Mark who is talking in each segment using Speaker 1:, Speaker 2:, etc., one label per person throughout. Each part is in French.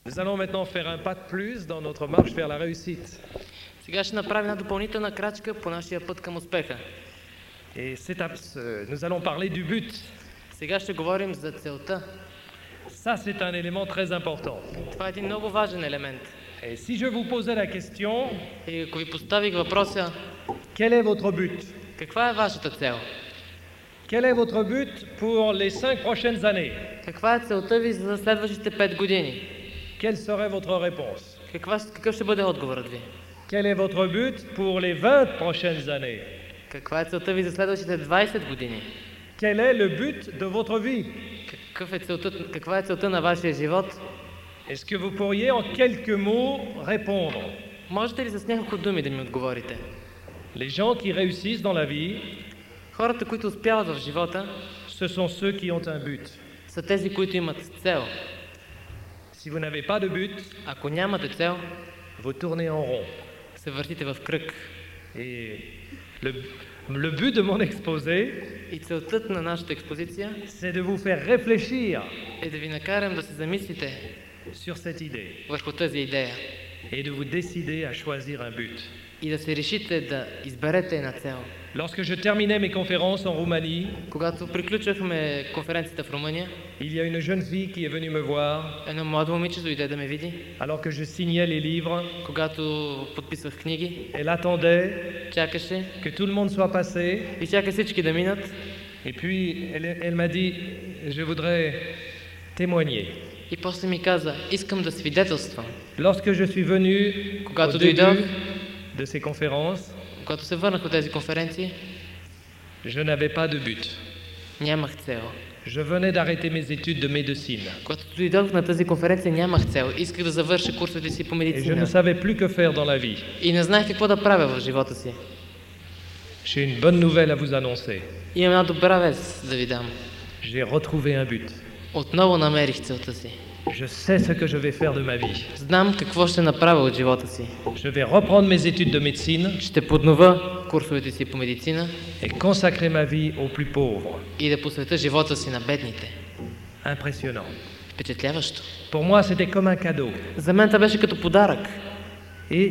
Speaker 1: Nous allons maintenant faire un pas de plus dans notre marche vers la réussite.
Speaker 2: Сега ще направим една допълнителна крачка по нашия път към успеха.
Speaker 1: Et nous allons parler du but.
Speaker 2: Сега ще говорим за целта.
Speaker 1: Ça, c'est un élément très important.
Speaker 2: Това е един много важен елемент.
Speaker 1: Et si je vous posais la question,
Speaker 2: И ако ви поставих въпроса,
Speaker 1: quel est votre but?
Speaker 2: каква е вашата цел?
Speaker 1: Quel est votre but pour les 5 prochaines années?
Speaker 2: Каква е целта ви за следващите 5 години?
Speaker 1: Quelle serait votre réponse?
Speaker 2: Какъв ще бъде отговорът ви?
Speaker 1: Quel est votre but pour les 20 prochaines années?
Speaker 2: Каква е целта ви за следващите 20 години?
Speaker 1: Quel est le but de votre vie?
Speaker 2: Каква е целта на вашия живот?
Speaker 1: Est-ce que vous pourriez en quelques mots répondre?
Speaker 2: Можете ли с няколко думи да ми отговорите?
Speaker 1: Les gens qui réussissent dans la vie,
Speaker 2: Хората, които успяват в живота,
Speaker 1: ce sont ceux qui ont un but.
Speaker 2: са тези, които имат цел.
Speaker 1: Si vous n'avez pas de but,
Speaker 2: Ако нямате цел,
Speaker 1: vous tournez en rond.
Speaker 2: се въртите в кръг.
Speaker 1: Et le but de mon exposé,
Speaker 2: И целта на нашата експозиция
Speaker 1: c'est de vous faire réfléchir
Speaker 2: е да ви накарам да се замислите
Speaker 1: sur cette idée
Speaker 2: върху тази идея
Speaker 1: et de vous décider à choisir un but.
Speaker 2: и да се решите да изберете една цел.
Speaker 1: Lorsque je terminais mes conférences en Roumanie,
Speaker 2: Когато приключвахме конференцията в Румъния,
Speaker 1: il y a une jeune fille qui est venue me voir
Speaker 2: едно младо момиче дойде да ме види,
Speaker 1: alors que je signais les livres.
Speaker 2: когато подписвах книги,
Speaker 1: Elle attendait
Speaker 2: чакаше
Speaker 1: que tout le monde soit passé
Speaker 2: и чака всички да минат.
Speaker 1: et puis elle m'a dit je voudrais témoigner.
Speaker 2: И после ми каза, искам да свидетелствам.
Speaker 1: Lorsque je suis venu au
Speaker 2: Когато
Speaker 1: début
Speaker 2: дойдох,
Speaker 1: de ces conférences,
Speaker 2: когато се върнах от тези конференции,
Speaker 1: je n'avais pas de but.
Speaker 2: нямах цел.
Speaker 1: Je venais d'arrêter mes études de médecine
Speaker 2: Когато дойдох на тази конференция, нямах цел. Исках да завърша курсовете си по
Speaker 1: et je ne
Speaker 2: медицина.
Speaker 1: savais plus que faire dans la vie.
Speaker 2: И не знаех какво да правя в живота си.
Speaker 1: J'ai une bonne nouvelle à vous annoncer.
Speaker 2: Имам една добра вест да ви дам.
Speaker 1: J'ai retrouvé un but.
Speaker 2: Отново намерих целта си.
Speaker 1: Je sais ce que je vais faire de ma vie.
Speaker 2: Знам какво ще направя от живота си.
Speaker 1: Je vais reprendre mes études de médecine
Speaker 2: Ще поднова курсовете си по медицина
Speaker 1: et consacrer ma vie aux plus pauvres.
Speaker 2: и да посветя живота си на бедните.
Speaker 1: Impressionnant.
Speaker 2: Впечатляващо.
Speaker 1: Pour moi, c'était comme un cadeau.
Speaker 2: За мен това беше като подарък.
Speaker 1: Et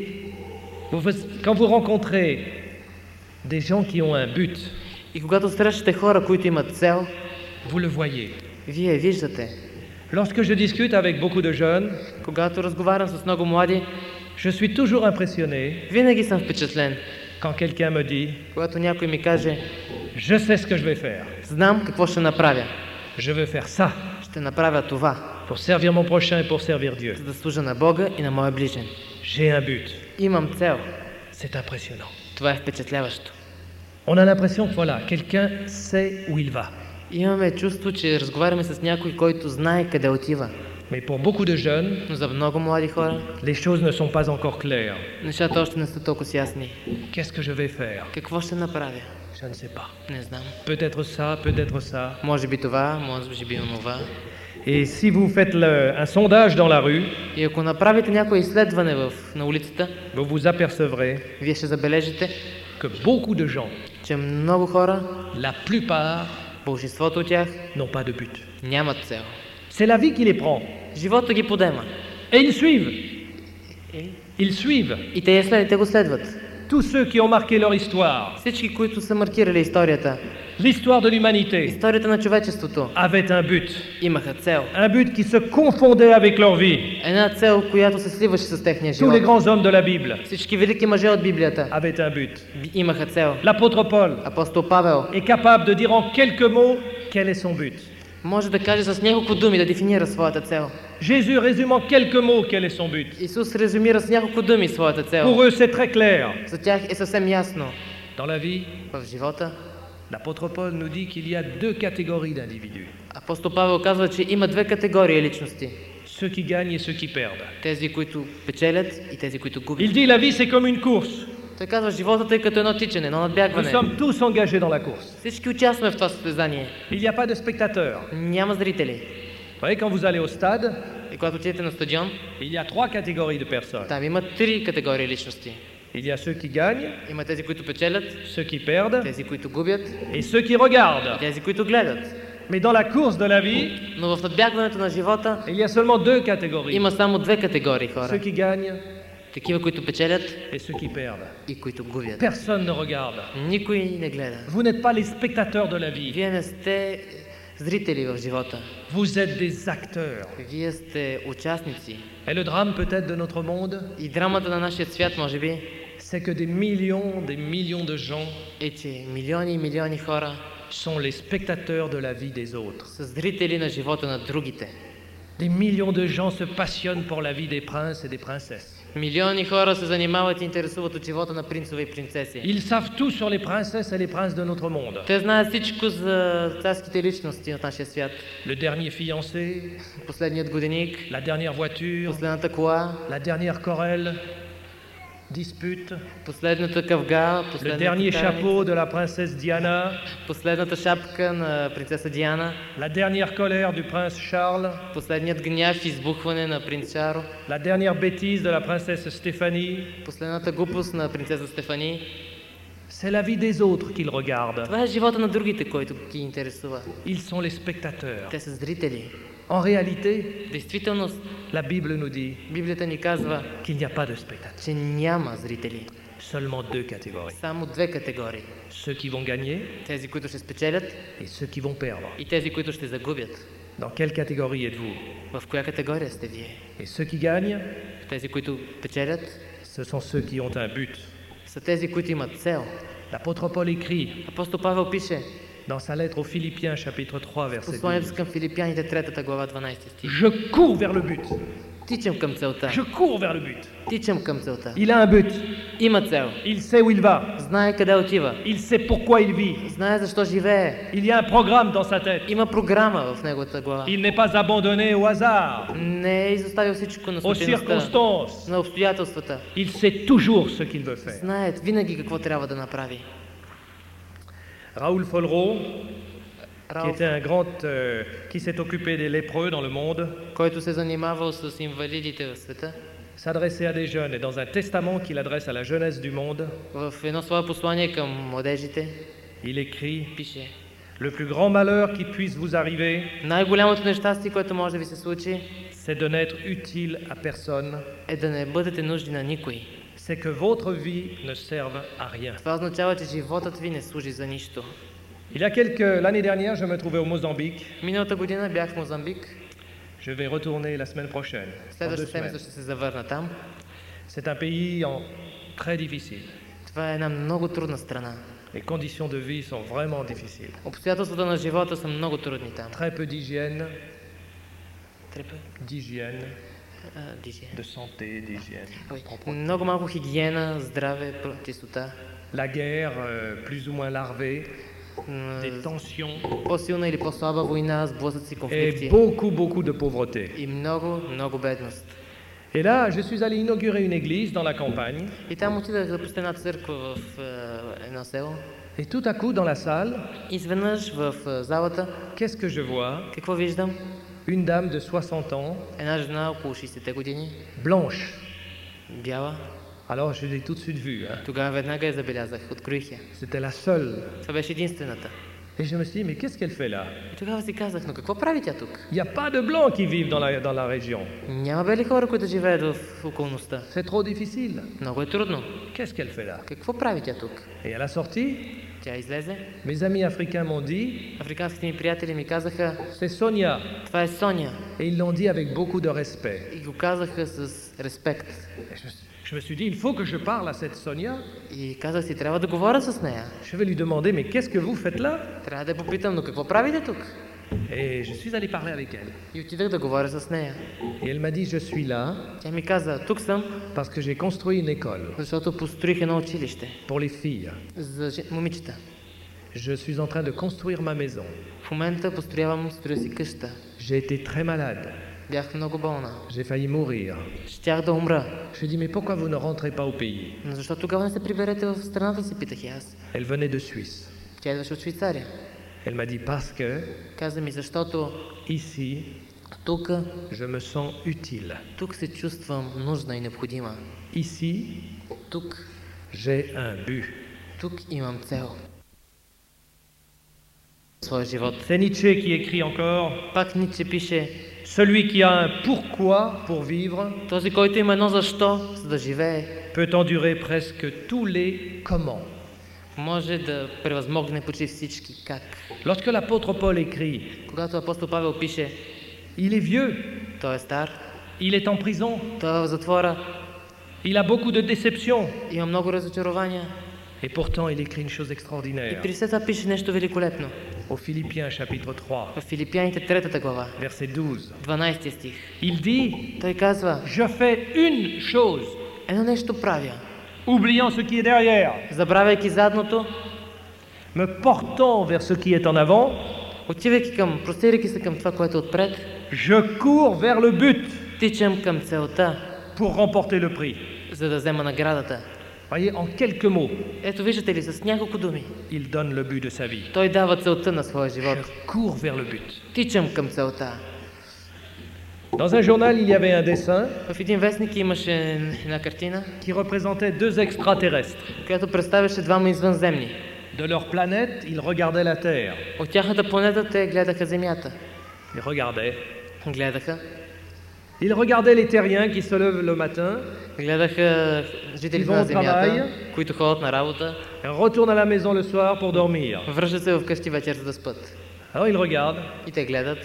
Speaker 1: quand vous rencontrez des gens qui ont un but,
Speaker 2: И когато срещате хора, които имат цел,
Speaker 1: vous le voyez.
Speaker 2: вие виждате.
Speaker 1: Lorsque je discute avec beaucoup de jeunes,
Speaker 2: Когато разговарям с много млади,
Speaker 1: je suis toujours impressionné
Speaker 2: винаги съм впечатлен.
Speaker 1: quand quelqu'un me dit
Speaker 2: Когато някой ми каже,
Speaker 1: je sais ce que je vais faire.
Speaker 2: знам какво ще направя.
Speaker 1: Je veux faire ça
Speaker 2: Ще направя това,
Speaker 1: pour servir mon prochain et pour servir Dieu.
Speaker 2: за да служа на Бога и на моя ближен.
Speaker 1: J'ai un but.
Speaker 2: Имам цел.
Speaker 1: C'est impressionnant.
Speaker 2: Това е впечатляващо.
Speaker 1: On a l'impression que voilà, quelqu'un sait où il va.
Speaker 2: Имаме чувство, че разговаряме с някой, който знае къде отива.
Speaker 1: Mais pour beaucoup de jeunes,
Speaker 2: Но за много млади хора,
Speaker 1: les choses ne sont pas encore claires.
Speaker 2: нещата още не са толкова ясни.
Speaker 1: Qu'est-ce que je vais faire?
Speaker 2: Какво ще направя?
Speaker 1: Je ne sais pas.
Speaker 2: Не знам.
Speaker 1: Peut-être ça, peut-être ça.
Speaker 2: Може би това, може би онова.
Speaker 1: Et si vous faites un sondage dans la rue,
Speaker 2: И ако направите някое изследване на улицата,
Speaker 1: vous vous apercevrez
Speaker 2: вие ще забележите,
Speaker 1: que beaucoup de gens,
Speaker 2: че много хора,
Speaker 1: la plupart,
Speaker 2: большинството от тях,
Speaker 1: n'ont pas de but.
Speaker 2: нямат цел.
Speaker 1: C'est la vie qui les prend.
Speaker 2: Живота ги подема.
Speaker 1: Et ils suivent. Ils suivent.
Speaker 2: И те го следват.
Speaker 1: Tous ceux qui ont marqué leur histoire,
Speaker 2: Всички, които са маркирали историята,
Speaker 1: l'histoire de l'humanité,
Speaker 2: историята на човечеството,
Speaker 1: avaient un but.
Speaker 2: имаха цел.
Speaker 1: Un but qui se confondait avec leur vie.
Speaker 2: Една цел, която се сливаше с техния
Speaker 1: Tous
Speaker 2: живот.
Speaker 1: les grands hommes de la Bible
Speaker 2: Всички велики мъже от Библията
Speaker 1: avaient un but.
Speaker 2: имаха цел.
Speaker 1: L'apôtre Paul
Speaker 2: Апостол Павел
Speaker 1: est capable de dire en quelques mots quel est son but.
Speaker 2: може да каже с няколко думи да дефинира своята цел.
Speaker 1: Jésus résume en quelques mots quel est son but.
Speaker 2: Исус резюмира с няколко думи своята
Speaker 1: Pour
Speaker 2: цел.
Speaker 1: eux, c'est très clair.
Speaker 2: За тях е съвсем ясно.
Speaker 1: Dans la vie,
Speaker 2: В живота
Speaker 1: l'apôtre Paul nous dit qu'il y a deux catégories d'individus.
Speaker 2: апостол Павел казва, че има две категории личности.
Speaker 1: Ceux qui gagnent et ceux qui perdent.
Speaker 2: Тези, които печелят и тези, които
Speaker 1: Il
Speaker 2: губят.
Speaker 1: dit la vie, c'est comme une course.
Speaker 2: Той казва, животът е като едно тичане, едно
Speaker 1: Nous
Speaker 2: надбягване.
Speaker 1: sommes tous engagés dans la course.
Speaker 2: Всички участваме в това състезание.
Speaker 1: Il n'y a pas de spectateurs.
Speaker 2: Няма зрители.
Speaker 1: Vous voyez, quand vous allez au stade,
Speaker 2: И когато отидете на стадион,
Speaker 1: il y a trois catégories de personnes.
Speaker 2: там има три категории личности.
Speaker 1: Il y a ceux qui gagnent,
Speaker 2: Има тези, които печелят,
Speaker 1: ceux qui perdent
Speaker 2: тези, които губят,
Speaker 1: et ceux qui regardent.
Speaker 2: тези, които гледат.
Speaker 1: Mais dans la course de la vie,
Speaker 2: Но в надбягването на живота
Speaker 1: il y a seulement deux catégories.
Speaker 2: има само две категории
Speaker 1: Ceux
Speaker 2: хора.
Speaker 1: qui gagnent
Speaker 2: Такива, които печелят
Speaker 1: et ceux qui perdent.
Speaker 2: и които губят.
Speaker 1: Personne ne regarde.
Speaker 2: Никой не гледа.
Speaker 1: Vous n'êtes pas les spectateurs de la vie.
Speaker 2: Вие не сте зрители в живота.
Speaker 1: Vous êtes des acteurs.
Speaker 2: Вие сте участници.
Speaker 1: Et le drame peut-être de notre monde,
Speaker 2: И драмата на нашия свят, може би,
Speaker 1: c'est que des millions de gens
Speaker 2: е, че милиони и милиони хора
Speaker 1: sont les spectateurs de la vie des autres.
Speaker 2: са зрители на живота на другите.
Speaker 1: Des millions de gens se passionnent pour la vie des princes et des princesses.
Speaker 2: Милиони хора се занимават и интересуват от живота на принцове и принцеси.
Speaker 1: Ils savent tout sur les princesses et les princes de notre monde.
Speaker 2: Те знаят всичко за царските личности от нашия свят.
Speaker 1: Le dernier fiancé,
Speaker 2: Последният годеник,
Speaker 1: la dernière voiture,
Speaker 2: последната кола,
Speaker 1: la dernière querelle, dispute,
Speaker 2: последната къвга,
Speaker 1: le
Speaker 2: последната
Speaker 1: dernier
Speaker 2: караница,
Speaker 1: chapeau de la princesse Diana,
Speaker 2: последната шапка на принцеса Диана,
Speaker 1: la dernière colère du prince Charles,
Speaker 2: последният гняв и избухване на принц Шаро,
Speaker 1: la dernière bêtise de la princesse Stéphanie.
Speaker 2: последната глупост на принцеса Стефани.
Speaker 1: C'est la vie des autres qu'ils regardent.
Speaker 2: Това е живота на другите, който ги интересува.
Speaker 1: Ils sont les spectateurs.
Speaker 2: Те са зрители.
Speaker 1: En réalité,
Speaker 2: В действителност,
Speaker 1: la Bible nous dit
Speaker 2: Библията ни казва,
Speaker 1: qu'il n'y a pas de spectateurs.
Speaker 2: че няма зрители.
Speaker 1: Seulement deux catégories.
Speaker 2: Само две категории.
Speaker 1: Ceux qui vont gagner
Speaker 2: Тези, които ще спечелят
Speaker 1: et ceux qui vont perdre.
Speaker 2: и тези, които ще загубят.
Speaker 1: Dans quelle catégorie êtes-vous?
Speaker 2: В коя категория сте вие?
Speaker 1: Et ceux qui gagnent,
Speaker 2: Тези, които печелят,
Speaker 1: ce sont ceux qui ont un but.
Speaker 2: са тези, които имат цел.
Speaker 1: L'apôtre Paul écrit
Speaker 2: Апостол Павел пише
Speaker 1: dans sa lettre aux Philippiens, chapitre 3, verset
Speaker 2: посланието
Speaker 1: 12.
Speaker 2: към Филипяните, 3 глава, 12 стих.
Speaker 1: Je cours vers le but.
Speaker 2: Тичам към целта.
Speaker 1: Je cours vers le but.
Speaker 2: Тичам към целта.
Speaker 1: Il a un but.
Speaker 2: Има цел.
Speaker 1: Il sait où il va.
Speaker 2: Знае къде отива.
Speaker 1: Il sait pourquoi il vit.
Speaker 2: Знае защо живее.
Speaker 1: Il y a un programme dans sa tête.
Speaker 2: Има програма в неговата глава.
Speaker 1: Il n'est pas abandonné au hasard,
Speaker 2: Не е изоставил всичко на
Speaker 1: aux
Speaker 2: случайността,
Speaker 1: circonstances.
Speaker 2: на обстоятелствата.
Speaker 1: Il sait toujours ce qu'il veut faire.
Speaker 2: Знаят винаги какво трябва да направи.
Speaker 1: Raoul Follereau, qui
Speaker 2: Ралф,
Speaker 1: était un grand, qui s'est occupé des lépreux dans le monde,
Speaker 2: който се занимавал с инвалидите в света,
Speaker 1: s'adressait à des jeunes et dans un testament qu'il adresse à la jeunesse du monde,
Speaker 2: в едно свое послание към младежите,
Speaker 1: il écrit
Speaker 2: пише:
Speaker 1: Le plus grand malheur qui puisse vous arriver,
Speaker 2: най-голямото нещастие, което може да ви се случи,
Speaker 1: c'est de n'être utile à personne,
Speaker 2: е да не бъдете нужди на никой.
Speaker 1: c'est que votre vie ne serve à rien.
Speaker 2: Това означава, че животът ви не служи за нищо.
Speaker 1: L'année dernière, je me trouvais au Mozambique.
Speaker 2: Миналата година бях в Мозамбик,
Speaker 1: Je vais retourner la semaine prochaine, dans 2
Speaker 2: следващата седмица
Speaker 1: semaines.
Speaker 2: ще се завърна там.
Speaker 1: C'est un pays très difficile.
Speaker 2: Това е една много трудна страна.
Speaker 1: Les conditions de vie sont vraiment difficiles.
Speaker 2: Обстоятелствата на живота са много трудни там.
Speaker 1: Très peu d'hygiène,
Speaker 2: Трепа?
Speaker 1: d'hygiène,
Speaker 2: Дижия.
Speaker 1: de santé, d'hygiène.
Speaker 2: Много малко хигиена, здраве, чистота.
Speaker 1: La guerre, plus ou moins larvée,
Speaker 2: М,
Speaker 1: des tensions
Speaker 2: По-силна или по-слаба война, сблъсъци,
Speaker 1: et
Speaker 2: конфликти
Speaker 1: beaucoup de pauvreté.
Speaker 2: и много, много бедност.
Speaker 1: Et là, je suis allé inaugurer une église dans la campagne.
Speaker 2: И там отидах да посетя една църква в едно село.
Speaker 1: Et tout à coup, dans la salle,
Speaker 2: Изведнъж в залата,
Speaker 1: qu'est-ce que je vois?
Speaker 2: какво виждам?
Speaker 1: Une dame de 60 ans,
Speaker 2: Една жена около 60-те години,
Speaker 1: blanche.
Speaker 2: бяла.
Speaker 1: Alors, je l'ai tout de suite vue. Hein.
Speaker 2: Тогава веднага я забелязах, откроих я.
Speaker 1: C'était la seule.
Speaker 2: Това беше единствената.
Speaker 1: Et je me suis dit, mais qu'est-ce qu'elle fait là?
Speaker 2: И тогава си казах, но какво прави тя тук?
Speaker 1: Il n'y a pas de blancs qui vivent dans la région.
Speaker 2: Няма бели хора, които живеят в околността.
Speaker 1: C'est trop difficile.
Speaker 2: Много е трудно.
Speaker 1: Qu'est-ce qu'elle fait là?
Speaker 2: Какво прави тя тук?
Speaker 1: Et à la sortie,
Speaker 2: Тя излезе.
Speaker 1: mes amis africains m'ont dit,
Speaker 2: Африканските ми приятели ми казаха,
Speaker 1: c'est Sonia.
Speaker 2: това е Соня.
Speaker 1: Et ils l'ont dit avec beaucoup de respect.
Speaker 2: И го казаха с респект.
Speaker 1: Et je me suis dit, il faut que je parle à cette Sonia.
Speaker 2: И казах си, трябва да говоря с нея.
Speaker 1: Je vais lui demander, mais qu'est-ce que vous faites là?
Speaker 2: Трябва да я попитам, но какво правите тук?
Speaker 1: Et je suis allé parler avec elle.
Speaker 2: И отидах да говоря с нея.
Speaker 1: Et elle m'a dit, je suis là
Speaker 2: Тя ми каза, тук съм,
Speaker 1: parce que j'ai construit une école
Speaker 2: защото построих едно училище
Speaker 1: pour les filles.
Speaker 2: за момичета.
Speaker 1: Je suis en train de construire ma maison.
Speaker 2: В момента строя си къща.
Speaker 1: J'ai été très malade.
Speaker 2: Бях много болна.
Speaker 1: J'ai failli mourir.
Speaker 2: Щях да умра.
Speaker 1: Je lui ai dit, mais pourquoi vous ne rentrez pas au pays?
Speaker 2: Но защо тогава не се приберете в страната си, питах и аз.
Speaker 1: Elle venait de Suisse.
Speaker 2: Тя идваше от Швейцария.
Speaker 1: Elle m'a dit, parce que
Speaker 2: Каза ми, защото
Speaker 1: ici,
Speaker 2: тук,
Speaker 1: je me sens utile.
Speaker 2: тук се чувствам нужна и необходима.
Speaker 1: Ici,
Speaker 2: Тук,
Speaker 1: j'ai un but.
Speaker 2: тук имам цел. своя живот.
Speaker 1: C'est Nietzsche qui écrit encore
Speaker 2: Пак Ницше пише,
Speaker 1: celui qui a un pourquoi pour vivre
Speaker 2: този, който има едно защо, за да живее,
Speaker 1: peut endurer presque tous les comment.
Speaker 2: може да превъзмогне почти всички как.
Speaker 1: Lorsque l'apôtre Paul écrit,
Speaker 2: Когато апостол Павел пише,
Speaker 1: il est vieux,
Speaker 2: той е стар,
Speaker 1: il est en prison,
Speaker 2: той е в затвора,
Speaker 1: il a beaucoup de déceptions,
Speaker 2: има много разочарования
Speaker 1: et pourtant il écrit une chose
Speaker 2: и
Speaker 1: extraordinaire.
Speaker 2: при все това пише нещо великолепно.
Speaker 1: Au Philippiens chapitre 3,
Speaker 2: В Филипяните 3 глава,
Speaker 1: verset 12,
Speaker 2: 12 стих,
Speaker 1: il dit
Speaker 2: той казва,
Speaker 1: Je fais une chose,
Speaker 2: едно нещо правя,
Speaker 1: oubliant ce qui est derrière,
Speaker 2: забравяйки задното,
Speaker 1: me portant vers ce qui est en avant,
Speaker 2: простирайки се към това, което е отпред,
Speaker 1: je cours vers le but
Speaker 2: тичам към целта,
Speaker 1: pour remporter le prix.
Speaker 2: за да взема наградата.
Speaker 1: Voyez, en quelques mots,
Speaker 2: Ето виждате ли, с няколко думи,
Speaker 1: il donne le but de sa vie.
Speaker 2: той дава целта на своя живот.
Speaker 1: Je cours vers le but.
Speaker 2: Тичам към целта.
Speaker 1: Dans un journal, il y avait un dessin
Speaker 2: В един вестник имаше една картина,
Speaker 1: qui représentait deux extraterrestres.
Speaker 2: която представяше двама извънземни.
Speaker 1: De leur planète, ils regardaient la Terre.
Speaker 2: От тяхната планета те гледаха Земята.
Speaker 1: Ils regardaient.
Speaker 2: Гледаха.
Speaker 1: Ils regardaient les terriens qui se lèvent le matin,
Speaker 2: Гледаха жителите на Земята, които ходят на работа,
Speaker 1: retournent à la maison le soir pour dormir.
Speaker 2: връщат се вкъщи вечер за да спят.
Speaker 1: Alors ils regardent.
Speaker 2: И те гледат.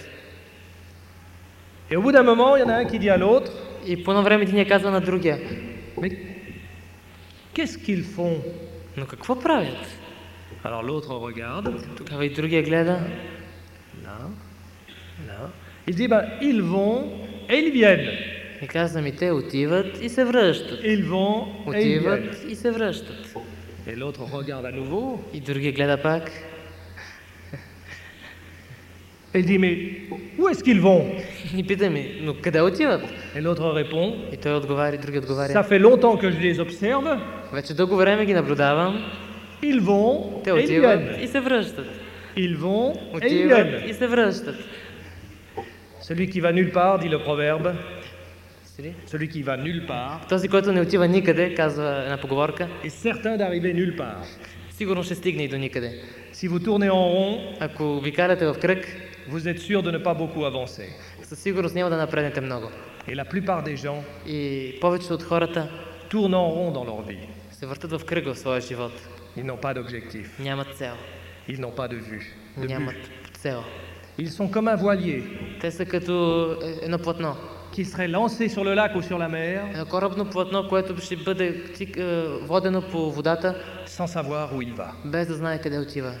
Speaker 1: Et au bout d'un moment, il y en a un qui dit à l'autre,
Speaker 2: И по едно време един казва на другия,
Speaker 1: mais qu'est-ce qu'ils font?
Speaker 2: но какво правят?
Speaker 1: Alors l'autre regarde,
Speaker 2: Тогава и другия гледа.
Speaker 1: là, là. Il dit, ben, ils vont et ils viennent.
Speaker 2: И казва ми, те отиват и се връщат.
Speaker 1: Ils vont et ils viennent.
Speaker 2: Отиват и се връщат.
Speaker 1: Et l'autre regarde à nouveau.
Speaker 2: И другия гледа пак.
Speaker 1: Et il dit, mais où est-ce qu'ils vont?
Speaker 2: И пита ми, но къде отиват?
Speaker 1: Et l'autre répond,
Speaker 2: И той отговаря, и другия
Speaker 1: ça
Speaker 2: отговаря.
Speaker 1: fait longtemps que je les observe.
Speaker 2: Вече дълго време ги наблюдавам.
Speaker 1: Ils vont
Speaker 2: Те
Speaker 1: et ils
Speaker 2: отиват
Speaker 1: viennent.
Speaker 2: и се връщат.
Speaker 1: Ils vont et ils
Speaker 2: Отиват
Speaker 1: viennent.
Speaker 2: и се връщат.
Speaker 1: Celui qui va nulle part, dit le proverbe. Celui qui va nulle part
Speaker 2: Този, който не отива никъде, казва една поговорка,
Speaker 1: est certain d'arriver nulle part.
Speaker 2: сигурно ще стигне и до никъде.
Speaker 1: Si vous tournez en rond,
Speaker 2: Ако ви карате в кръг,
Speaker 1: vous êtes sûr de ne pas beaucoup avancer.
Speaker 2: със сигурност няма да напреднете много.
Speaker 1: Et la plupart des gens
Speaker 2: И повечето от хората
Speaker 1: tournent en rond dans leur vie.
Speaker 2: се въртат в кръг в своя живот.
Speaker 1: Ils n'ont pas d'objectif.
Speaker 2: Нямат цел.
Speaker 1: Ils n'ont pas de vue. De
Speaker 2: Нямат
Speaker 1: but.
Speaker 2: цел.
Speaker 1: Ils sont comme un voilier
Speaker 2: Те са като едно платно.
Speaker 1: qui serait lancé sur le lac ou sur la mer
Speaker 2: Едно корабно платно, което ще бъде водено по водата,
Speaker 1: sans savoir où il va.
Speaker 2: без да знае къде отива.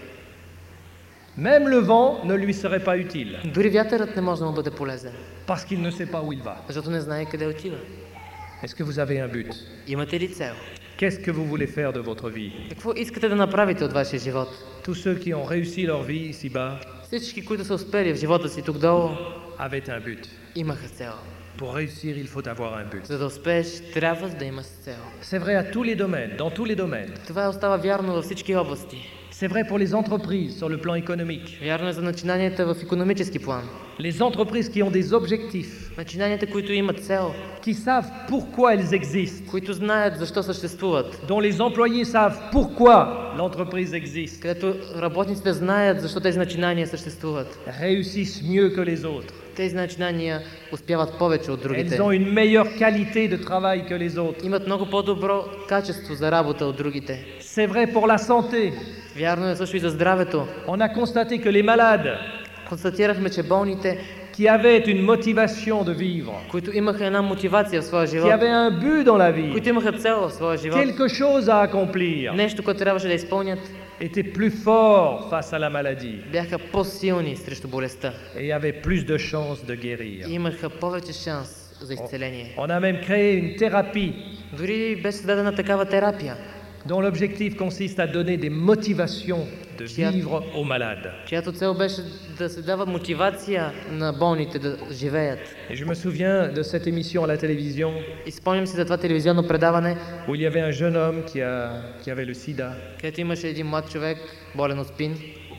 Speaker 1: Même le vent ne lui serait pas utile
Speaker 2: Дори вятърът не може да му бъде полезен,
Speaker 1: parce qu'il ne sait pas où il va.
Speaker 2: защото не знае къде отива.
Speaker 1: Est-ce que vous avez un but?
Speaker 2: Имате ли цел?
Speaker 1: Qu'est-ce que vous voulez faire de votre vie?
Speaker 2: Какво искате да направите от вашия живот?
Speaker 1: Tous ceux qui ont réussi leur vie ici-bas
Speaker 2: Всички, които са успели в живота си тук долу,
Speaker 1: avaient un but.
Speaker 2: имаха цел.
Speaker 1: Pour réussir, il faut avoir un but.
Speaker 2: За да успееш, трябва да имаш цел.
Speaker 1: C'est vrai à tous les domaines, dans tous les domaines.
Speaker 2: Това остава вярно във всички области.
Speaker 1: C'est vrai pour les entreprises sur le plan économique.
Speaker 2: Вярно е за начинанията в икономически план.
Speaker 1: Les entreprises qui ont des objectifs,
Speaker 2: Начинанията, които имат цел,
Speaker 1: qui savent pourquoi elles existent,
Speaker 2: които знаят защо съществуват,
Speaker 1: dont les employés savent pourquoi l'entreprise existe,
Speaker 2: където работниците знаят защо тези начинания съществуват.
Speaker 1: réussissent mieux que les autres.
Speaker 2: Тези начинания успяват повече от
Speaker 1: Elles
Speaker 2: другите.
Speaker 1: ont une meilleure qualité de travail que les autres.
Speaker 2: Имат много по-добро качество за работа от другите.
Speaker 1: C'est vrai pour la santé.
Speaker 2: Вярно е също и за здравето.
Speaker 1: On a constaté que les malades
Speaker 2: Констатирахме, че болните,
Speaker 1: qui avaient une motivation de vivre,
Speaker 2: които имаха една мотивация в своя
Speaker 1: qui
Speaker 2: живот,
Speaker 1: avaient un but dans la vie,
Speaker 2: които имаха цел в своя живот,
Speaker 1: quelque chose à accomplir,
Speaker 2: нещо, което трябваше да изпълнят,
Speaker 1: étaient plus forts face à la maladie
Speaker 2: бяха по-силни срещу болестта
Speaker 1: et avaient plus de chances de guérir.
Speaker 2: и имаха повече шанс за изцеление.
Speaker 1: On a même créé une thérapie
Speaker 2: Дори беше създадена такава терапия,
Speaker 1: dont l'objectif consiste à donner des motivations de vivre aux malades.
Speaker 2: чиято цел беше да се дава мотивация на болните да живеят.
Speaker 1: Et je me souviens de cette émission à la télévision
Speaker 2: И спомням си за това телевизионно предаване,
Speaker 1: où il y avait un jeune homme qui avait le sida.
Speaker 2: където имаше един млад човек, болен от спин,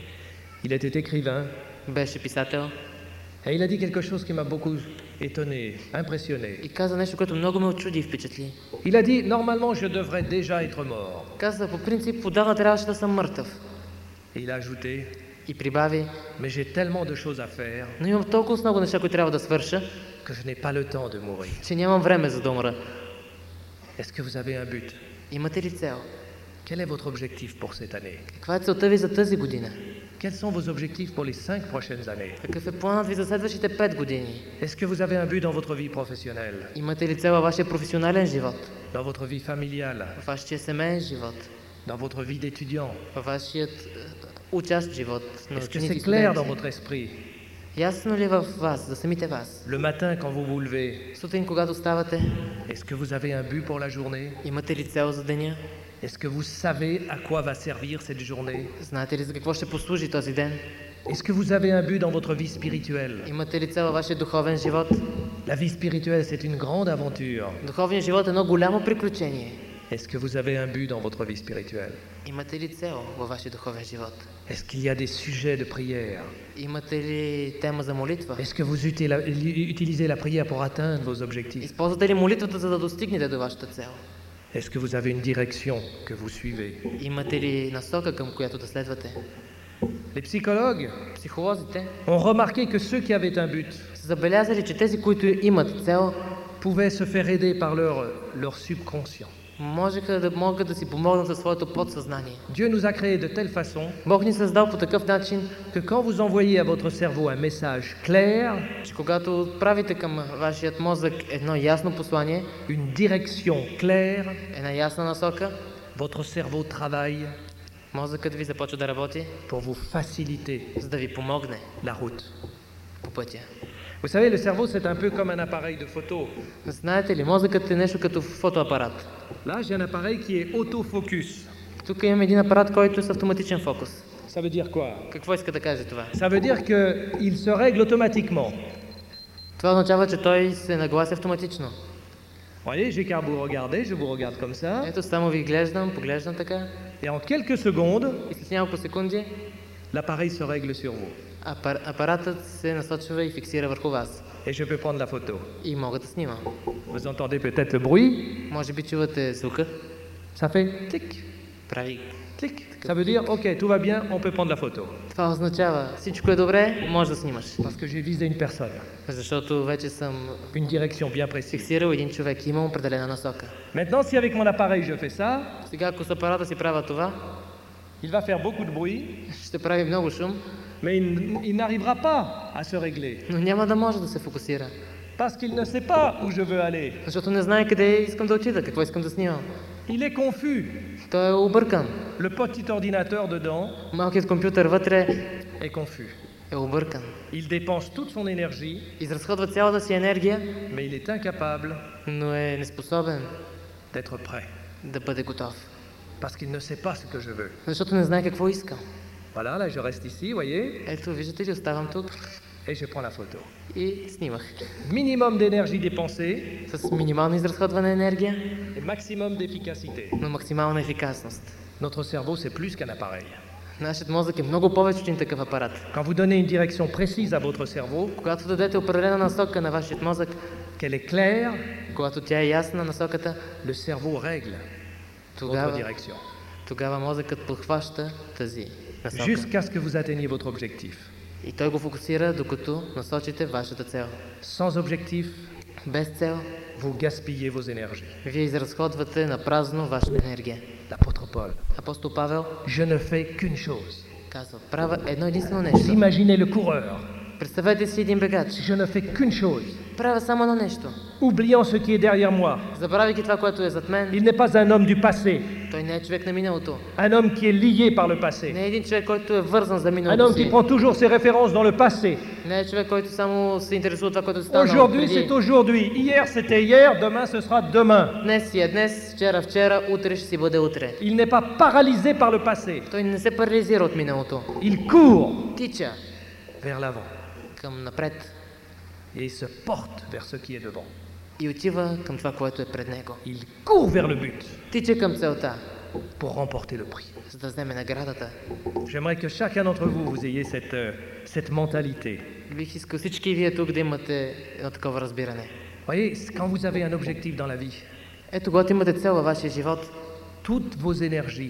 Speaker 1: Il était écrivain
Speaker 2: беше писател
Speaker 1: et il a dit quelque chose qui m'a beaucoup étonné, impressionné.
Speaker 2: и каза нещо, което много ме очуди и впечатли.
Speaker 1: Il a dit, normalement, je devrais déjà être mort.
Speaker 2: Каза, по принцип, отдавна трябваше да съм мъртъв.
Speaker 1: Et il a ajouté,
Speaker 2: и прибави.
Speaker 1: Mais j'ai tellement de choses à faire
Speaker 2: Но имам толкова много неща, които трябва да свърша,
Speaker 1: que je n'ai pas le temps de mourir.
Speaker 2: че нямам време за да умра.
Speaker 1: Est-ce que vous avez un but?
Speaker 2: Имате ли цел?
Speaker 1: Quel est votre objectif pour cette année?
Speaker 2: Каква е целта ви за тази година?
Speaker 1: Quels sont vos objectifs pour les 5 prochaines années?
Speaker 2: Какъв е планът ви за следващите 5 години?
Speaker 1: Est-ce que vous avez un but dans votre vie professionnelle,
Speaker 2: Имате ли цел във вашия професионален живот?
Speaker 1: dans votre vie familiale,
Speaker 2: Във вашия семейен живот?
Speaker 1: dans votre vie d'étudiant?
Speaker 2: Във вашият участ живот на
Speaker 1: Est-ce que
Speaker 2: ученици и
Speaker 1: c'est clair dans
Speaker 2: студенти?
Speaker 1: votre esprit?
Speaker 2: Ясно ли е във вас, за самите вас?
Speaker 1: Le matin, quand vous vous levez,
Speaker 2: Сутрин, когато ставате,
Speaker 1: est-ce que vous avez un but pour la journée?
Speaker 2: имате ли цел за деня?
Speaker 1: Est-ce que vous savez à quoi va servir cette journée?
Speaker 2: Знаете ли за какво ще послужи този ден?
Speaker 1: Est-ce que vous avez un but dans votre vie spirituelle?
Speaker 2: Имате ли цел във вашия духовен живот?
Speaker 1: La vie spirituelle, c'est une grande aventure.
Speaker 2: Духовният живот е едно голямо приключение.
Speaker 1: Est-ce que vous avez un but dans votre vie spirituelle?
Speaker 2: Имате ли цел във вашия духовен живот?
Speaker 1: Est-ce qu'il y a des sujets de prière?
Speaker 2: Имате ли тема за молитва?
Speaker 1: Est-ce que vous utilisez la prière pour atteindre vos objectifs?
Speaker 2: Използвате ли молитвата, за да достигнете до вашата цел?
Speaker 1: Est-ce que vous avez une direction que vous suivez?
Speaker 2: Имате ли насока, към която да следвате?
Speaker 1: Les psychologues
Speaker 2: Психолозите
Speaker 1: ont remarqué que ceux qui avaient un but
Speaker 2: са забелязали, че тези, които имат цел,
Speaker 1: pouvaient se faire aider par leur subconscient.
Speaker 2: можеха да могат да си помогнат със своето подсъзнание.
Speaker 1: Dieu nous a créés de telle façon
Speaker 2: Бог ни създал по такъв начин,
Speaker 1: que quand vous envoyez à votre cerveau un message clair,
Speaker 2: че когато отправите към вашият мозък едно ясно послание,
Speaker 1: une direction claire,
Speaker 2: една ясна насока,
Speaker 1: votre cerveau travaille
Speaker 2: мозъкът ви започва да работи,
Speaker 1: pour vous faciliter
Speaker 2: за да ви помогне
Speaker 1: la route.
Speaker 2: по пътя.
Speaker 1: Vous savez, le cerveau, c'est un peu comme un appareil de photo.
Speaker 2: Знаете ли, мозъкът е нещо като фотоапарат.
Speaker 1: Là, j'ai un appareil qui est autofocus.
Speaker 2: Тук имам един апарат, който е с автоматичен фокус.
Speaker 1: Ça veut dire quoi?
Speaker 2: Какво иска да каже това?
Speaker 1: Ça veut dire qu'il se règle automatiquement.
Speaker 2: Това означава, че той се наглася автоматично.
Speaker 1: Voyez, j'ai qu'à vous regarder, je vous regarde comme ça,
Speaker 2: Ето само ви глеждам, поглеждам така
Speaker 1: et en quelques secondes,
Speaker 2: и след няколко секунди
Speaker 1: l'appareil se règle sur vous.
Speaker 2: апаратът се насочва и фиксира върху вас.
Speaker 1: Et je peux prendre la photo.
Speaker 2: И мога да снимам.
Speaker 1: Vous entendez peut-être le bruit,
Speaker 2: Може би чувате звука.
Speaker 1: ça fait clic,
Speaker 2: Прави.
Speaker 1: clic. Ça veut dire, ok, tout va bien, on peut prendre la photo.
Speaker 2: Това означава, всичко е добре, може да снимаш.
Speaker 1: Parce que j'ai visé une personne,
Speaker 2: Защото вече съм
Speaker 1: une direction bien précise.
Speaker 2: фиксирал един човек и имам определена насока.
Speaker 1: Maintenant, si avec mon appareil je fais ça,
Speaker 2: Сега, ако с апарата си правя това,
Speaker 1: il va faire beaucoup de bruit,
Speaker 2: ще прави много шум,
Speaker 1: mais il n'arrivera pas à se régler.
Speaker 2: но няма да може да се фокусира.
Speaker 1: Parce qu'il ne sait pas où je veux aller.
Speaker 2: Защото не знае къде искам да отида, какво искам да снимам.
Speaker 1: Il est confus.
Speaker 2: Той е объркан.
Speaker 1: Le petit ordinateur dedans
Speaker 2: Малкият компютър вътре
Speaker 1: est confus.
Speaker 2: е объркан.
Speaker 1: Il dépense toute son énergie,
Speaker 2: Изразходва цялата си енергия,
Speaker 1: mais il est incapable
Speaker 2: но е неспособен
Speaker 1: d'être prêt.
Speaker 2: да бъде готов.
Speaker 1: Parce qu'il ne sait pas ce que je veux.
Speaker 2: Защото не знае какво искам.
Speaker 1: Voilà, là je reste ici, voyez,
Speaker 2: Ето, виждате ли, оставам тук
Speaker 1: et je prends la photo.
Speaker 2: и снимах.
Speaker 1: Minimum d'énergie dépensée
Speaker 2: С минимално изразходвана енергия,
Speaker 1: et maximum d'efficacité.
Speaker 2: но максимална ефикасност.
Speaker 1: Notre cerveau, c'est plus qu'un appareil.
Speaker 2: Нашият мозък е много повече от един такъв апарат.
Speaker 1: Quand vous donnez une direction précise à votre cerveau,
Speaker 2: Когато дадете определена насока на вашият мозък,
Speaker 1: qu'elle est claire,
Speaker 2: когато тя е ясна насоката,
Speaker 1: le cerveau règle votre
Speaker 2: тогава,
Speaker 1: direction.
Speaker 2: тогава мозъкът подхваща тази насока.
Speaker 1: Jusqu'à ce que vous atteigniez votre objectif.
Speaker 2: И той го фокусира, докато насочите вашата цел.
Speaker 1: Sans objectif,
Speaker 2: Без цел,
Speaker 1: vous gaspillez vos énergies.
Speaker 2: вие изразходвате на празно вашата енергия.
Speaker 1: L'apôtre Paul,
Speaker 2: Апостол Павел
Speaker 1: je ne fais qu'une chose.
Speaker 2: казва, правя едно единствено нещо.
Speaker 1: Vous imaginez le coureur,
Speaker 2: Представете си един бегач.
Speaker 1: je ne fais qu'une chose.
Speaker 2: Правя само едно нещо.
Speaker 1: Oubliant ce qui est derrière moi,
Speaker 2: Забравяйки това, което е зад мен,
Speaker 1: il n'est pas un homme du passé,
Speaker 2: той не е човек на миналото.
Speaker 1: un homme qui est lié par le passé,
Speaker 2: Не е един човек, който е вързан за
Speaker 1: un
Speaker 2: миналото
Speaker 1: homme qui
Speaker 2: си.
Speaker 1: prend toujours ses références dans le passé.
Speaker 2: Не е човек, който само се интересува от това, което е станало
Speaker 1: Aujourd'hui,
Speaker 2: преди.
Speaker 1: c'est aujourd'hui. Hier, c'était hier. Demain, ce sera demain.
Speaker 2: Днес си е днес, вчера вчера, утре ще си бъде утре.
Speaker 1: Il n'est pas paralysé par le passé.
Speaker 2: Той не се парализира от миналото.
Speaker 1: Il court
Speaker 2: Тича
Speaker 1: vers l'avant
Speaker 2: към напред
Speaker 1: et il se porte vers ce qui est devant.
Speaker 2: и отива към това, което е пред него.
Speaker 1: Il court vers le but
Speaker 2: Тича към целта,
Speaker 1: pour remporter le prix.
Speaker 2: за да вземе наградата.
Speaker 1: J'aimerais que chacun d'entre vous, vous ayez cette mentalité.
Speaker 2: Бих искал всички вие тук да имате едно такова разбиране.
Speaker 1: Voyez, quand vous avez un objectif dans la vie,
Speaker 2: Ето, когато имате цел във вашия живот,
Speaker 1: toutes vos énergies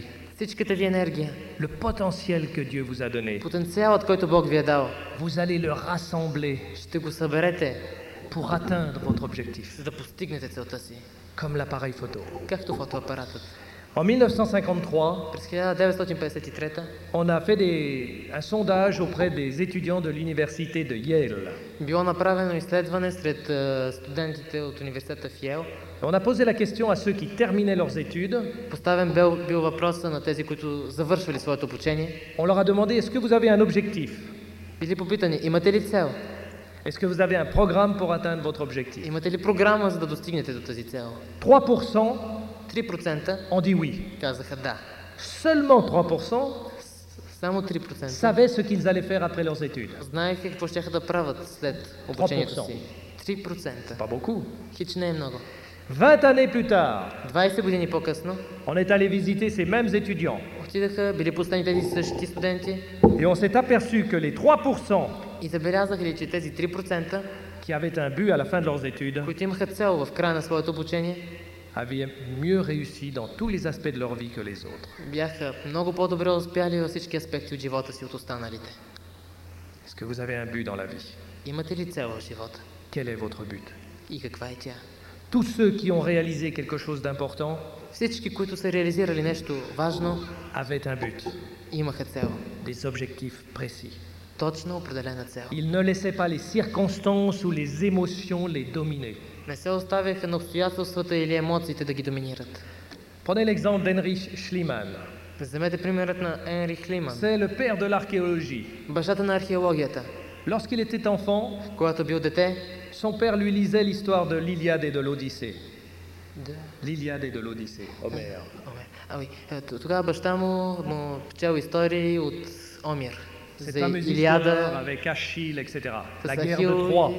Speaker 2: всичката ви енергия,
Speaker 1: le potentiel que Dieu vous a donné,
Speaker 2: потенциалът, който Бог ви е дал,
Speaker 1: vous allez le rassembler
Speaker 2: ще го съберете,
Speaker 1: pour atteindre votre objectif,
Speaker 2: за да постигнете целта си,
Speaker 1: comme l'appareil photo.
Speaker 2: както фотоапаратът.
Speaker 1: En 1953,
Speaker 2: През 1953
Speaker 1: on a fait un sondage auprès des étudiants de l'université de Yale.
Speaker 2: било направено изследване сред студентите от университета в Йейл.
Speaker 1: On a posé la question à ceux qui terminaient leurs études.
Speaker 2: Поставен бил въпроса на тези, които завършвали своето обучение.
Speaker 1: On leur a demandé, est-ce que vous avez un objectif?
Speaker 2: Били попитани, имате ли цел?
Speaker 1: Est-ce que vous avez un programme pour atteindre votre objectif?
Speaker 2: Имате ли програма, за да достигнете до тази цел?
Speaker 1: 3%
Speaker 2: 3%
Speaker 1: ont dit oui.
Speaker 2: казаха да.
Speaker 1: Seulement 3%
Speaker 2: Само 3%
Speaker 1: savaient ce qu'ils allaient faire après leurs études.
Speaker 2: знаеха какво ще да правят след обучението
Speaker 1: 3%.
Speaker 2: си. 3%.
Speaker 1: Pas beaucoup.
Speaker 2: Хич не е много.
Speaker 1: 20 années plus tard,
Speaker 2: 20 години по-късно
Speaker 1: on est allé visiter ces mêmes étudiants
Speaker 2: отидаха, били поставени тези същи студенти
Speaker 1: et on s'est aperçu que les 3%
Speaker 2: и забелязаха ли, че тези 3%,
Speaker 1: qui avaient un but à la fin de leurs études
Speaker 2: които имаха цел в края на своето обучение,
Speaker 1: avaient mieux réussi dans tous les aspects de leur vie que les autres.
Speaker 2: бяха много по-добре успяли във всички аспекти от живота си от останалите.
Speaker 1: Est-ce que vous avez un but dans la vie?
Speaker 2: Имате ли цел в живота?
Speaker 1: Quel est votre but?
Speaker 2: И каква е тя?
Speaker 1: Tous ceux qui ont réalisé quelque chose d'important
Speaker 2: Всички, които са реализирали нещо важно,
Speaker 1: avaient un but,
Speaker 2: имаха цел.
Speaker 1: des objectifs précis.
Speaker 2: Точно определена цел.
Speaker 1: Ils ne laissaient pas les circonstances ou les émotions les dominer.
Speaker 2: Не се оставяха на обстоятелствата или емоциите да ги доминират.
Speaker 1: Prenez l'exemple d'Heinrich Schliemann.
Speaker 2: Вземете примерът на Енрих Лиман,
Speaker 1: C'est le père de l'archéologie.
Speaker 2: бащата на археологията.
Speaker 1: Lorsqu'il était enfant,
Speaker 2: Когато бил дете,
Speaker 1: son père lui lisait l'histoire de l'Iliade et de l'Odyssée.
Speaker 2: да.
Speaker 1: L'Iliade et de l'Odyssée, Homère.
Speaker 2: Тогава баща му чел истории от Омир.
Speaker 1: Cette
Speaker 2: За
Speaker 1: fameuse histoire
Speaker 2: Илиада,
Speaker 1: avec Achille, etc.
Speaker 2: с
Speaker 1: La guerre
Speaker 2: Ахил
Speaker 1: de Troie.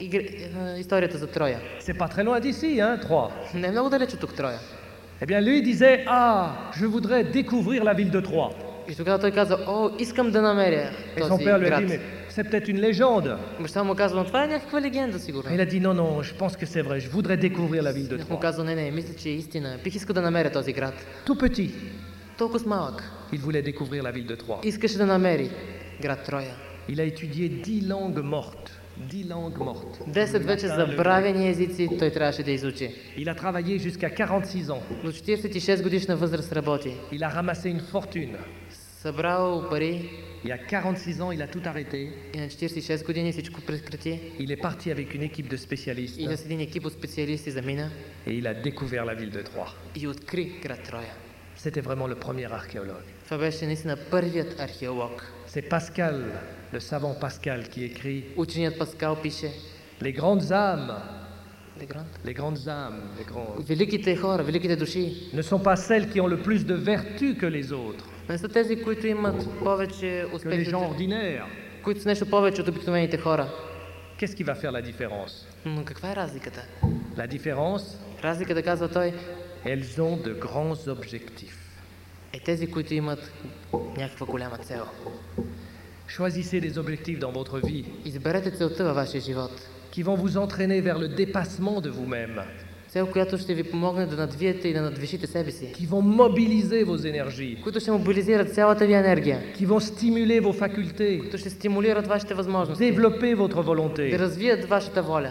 Speaker 2: и историята за Троя.
Speaker 1: C'est pas très loin d'ici, hein, Troie.
Speaker 2: Не е много далеч от тук Троя.
Speaker 1: Eh bien, lui disait, ah, je voudrais découvrir la ville de Troie.
Speaker 2: И тогава той каза, о, искам да намеря
Speaker 1: Et son
Speaker 2: този
Speaker 1: père lui a dit,
Speaker 2: град.
Speaker 1: mais c'est peut-être une légende.
Speaker 2: Баща му казва, но това е някаква легенда,
Speaker 1: Et
Speaker 2: сигурно.
Speaker 1: il a dit, non, non, je pense que c'est vrai, je voudrais découvrir la ville de
Speaker 2: Му
Speaker 1: Troie.
Speaker 2: казва, не, мисля, че е истина. Бих искал да намеря този град.
Speaker 1: Tout petit,
Speaker 2: Толкова с малък.
Speaker 1: il voulait découvrir la ville de Troie.
Speaker 2: Искаше да намери град Троя.
Speaker 1: Il a étudié 10 langues mortes. 10 langues mortes.
Speaker 2: 10 вече забравени езици той трябваше да изучи.
Speaker 1: Il a travaillé jusqu'à 46 ans.
Speaker 2: До 46 годишна възраст работи.
Speaker 1: Il a ramassé une fortune.
Speaker 2: Събрал пари
Speaker 1: Et à 46 ans, il a tout arrêté.
Speaker 2: и на 46 години всичко прекрати.
Speaker 1: Il est parti avec une équipe de spécialistes
Speaker 2: И с един екип от специалисти замина
Speaker 1: et il a découvert la ville de Troie.
Speaker 2: и откри град Троя.
Speaker 1: C'était vraiment le premier archéologue.
Speaker 2: Това беше наистина първият археолог.
Speaker 1: C'est Pascal, le savant Pascal, qui écrit
Speaker 2: Ученият Паскал пише,
Speaker 1: les grandes âmes,
Speaker 2: Легрант,
Speaker 1: les grandes âmes, les grands,
Speaker 2: великите хора, великите души
Speaker 1: ne sont pas celles qui ont le plus de vertu que les autres,
Speaker 2: не са тези, които имат повече
Speaker 1: que les
Speaker 2: успехи,
Speaker 1: gens ordinaires.
Speaker 2: които са нещо повече от обикновените хора.
Speaker 1: Qu'est-ce qui va faire la différence?
Speaker 2: Но каква е разликата?
Speaker 1: La différence,
Speaker 2: Разликата, казва той,
Speaker 1: elles ont de grands objectifs.
Speaker 2: е тези, които имат някаква голяма цел.
Speaker 1: Choisissez des objectifs dans votre vie
Speaker 2: Изберете целта във вашия живот.
Speaker 1: qui vont vous entraîner vers le dépassement de vous-même,
Speaker 2: Цел, която ще ви помогне да надвиете и да надвишите себе си.
Speaker 1: qui vont mobiliser vos énergies,
Speaker 2: Които ще мобилизират цялата ви енергия.
Speaker 1: qui vont stimuler vos facultés,
Speaker 2: Които ще стимулират вашите възможности.
Speaker 1: développer votre
Speaker 2: Да
Speaker 1: volonté.
Speaker 2: развият вашата воля.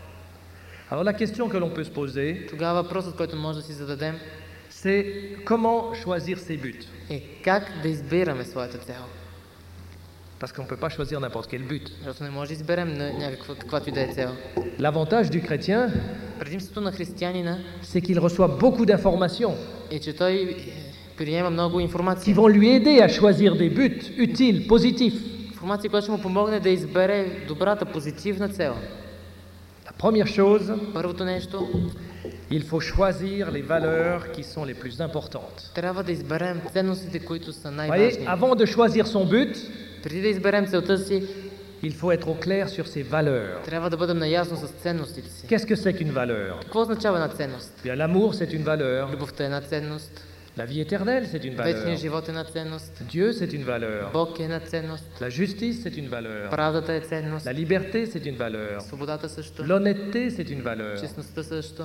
Speaker 1: Alors la question que l'on peut se poser,
Speaker 2: Тогава въпросът, който може да си зададем,
Speaker 1: c'est comment choisir ses buts?
Speaker 2: е как да избираме своята цел.
Speaker 1: Parce qu'on ne peut pas choisir n'importe quel but.
Speaker 2: Защото не може да изберем на някаква, каквато и да е цел.
Speaker 1: L'avantage du chrétien,
Speaker 2: Предимството на християнина
Speaker 1: c'est qu'il reçoit beaucoup d'informations
Speaker 2: е, че той приема много
Speaker 1: qui
Speaker 2: информация.
Speaker 1: vont lui aider à choisir des buts utiles, positifs.
Speaker 2: Информация, която ще му помогне да избере добрата, позитивна цел.
Speaker 1: La première chose,
Speaker 2: Първото нещо,
Speaker 1: il faut choisir les valeurs qui sont les plus importantes.
Speaker 2: трябва да изберем ценностите, които са
Speaker 1: Vous voyez,
Speaker 2: най-важни.
Speaker 1: avant de choisir son but,
Speaker 2: Преди да изберем целта си,
Speaker 1: il faut être au clair sur ses valeurs.
Speaker 2: трябва да бъдем наясно с ценностите си.
Speaker 1: Qu'est-ce que c'est qu'une valeur?
Speaker 2: Какво означава една ценност?
Speaker 1: Bien, l'amour, c'est une valeur.
Speaker 2: Любовта е една ценност,
Speaker 1: La vie éternelle, c'est une valeur.
Speaker 2: вечният живот е една ценност,
Speaker 1: Dieu, c'est une valeur.
Speaker 2: Бог е една ценност,
Speaker 1: La justice, c'est une valeur.
Speaker 2: правдата е ценност,
Speaker 1: La liberté, c'est une valeur.
Speaker 2: свободата също,
Speaker 1: L'honnêteté, c'est une valeur.
Speaker 2: честността също.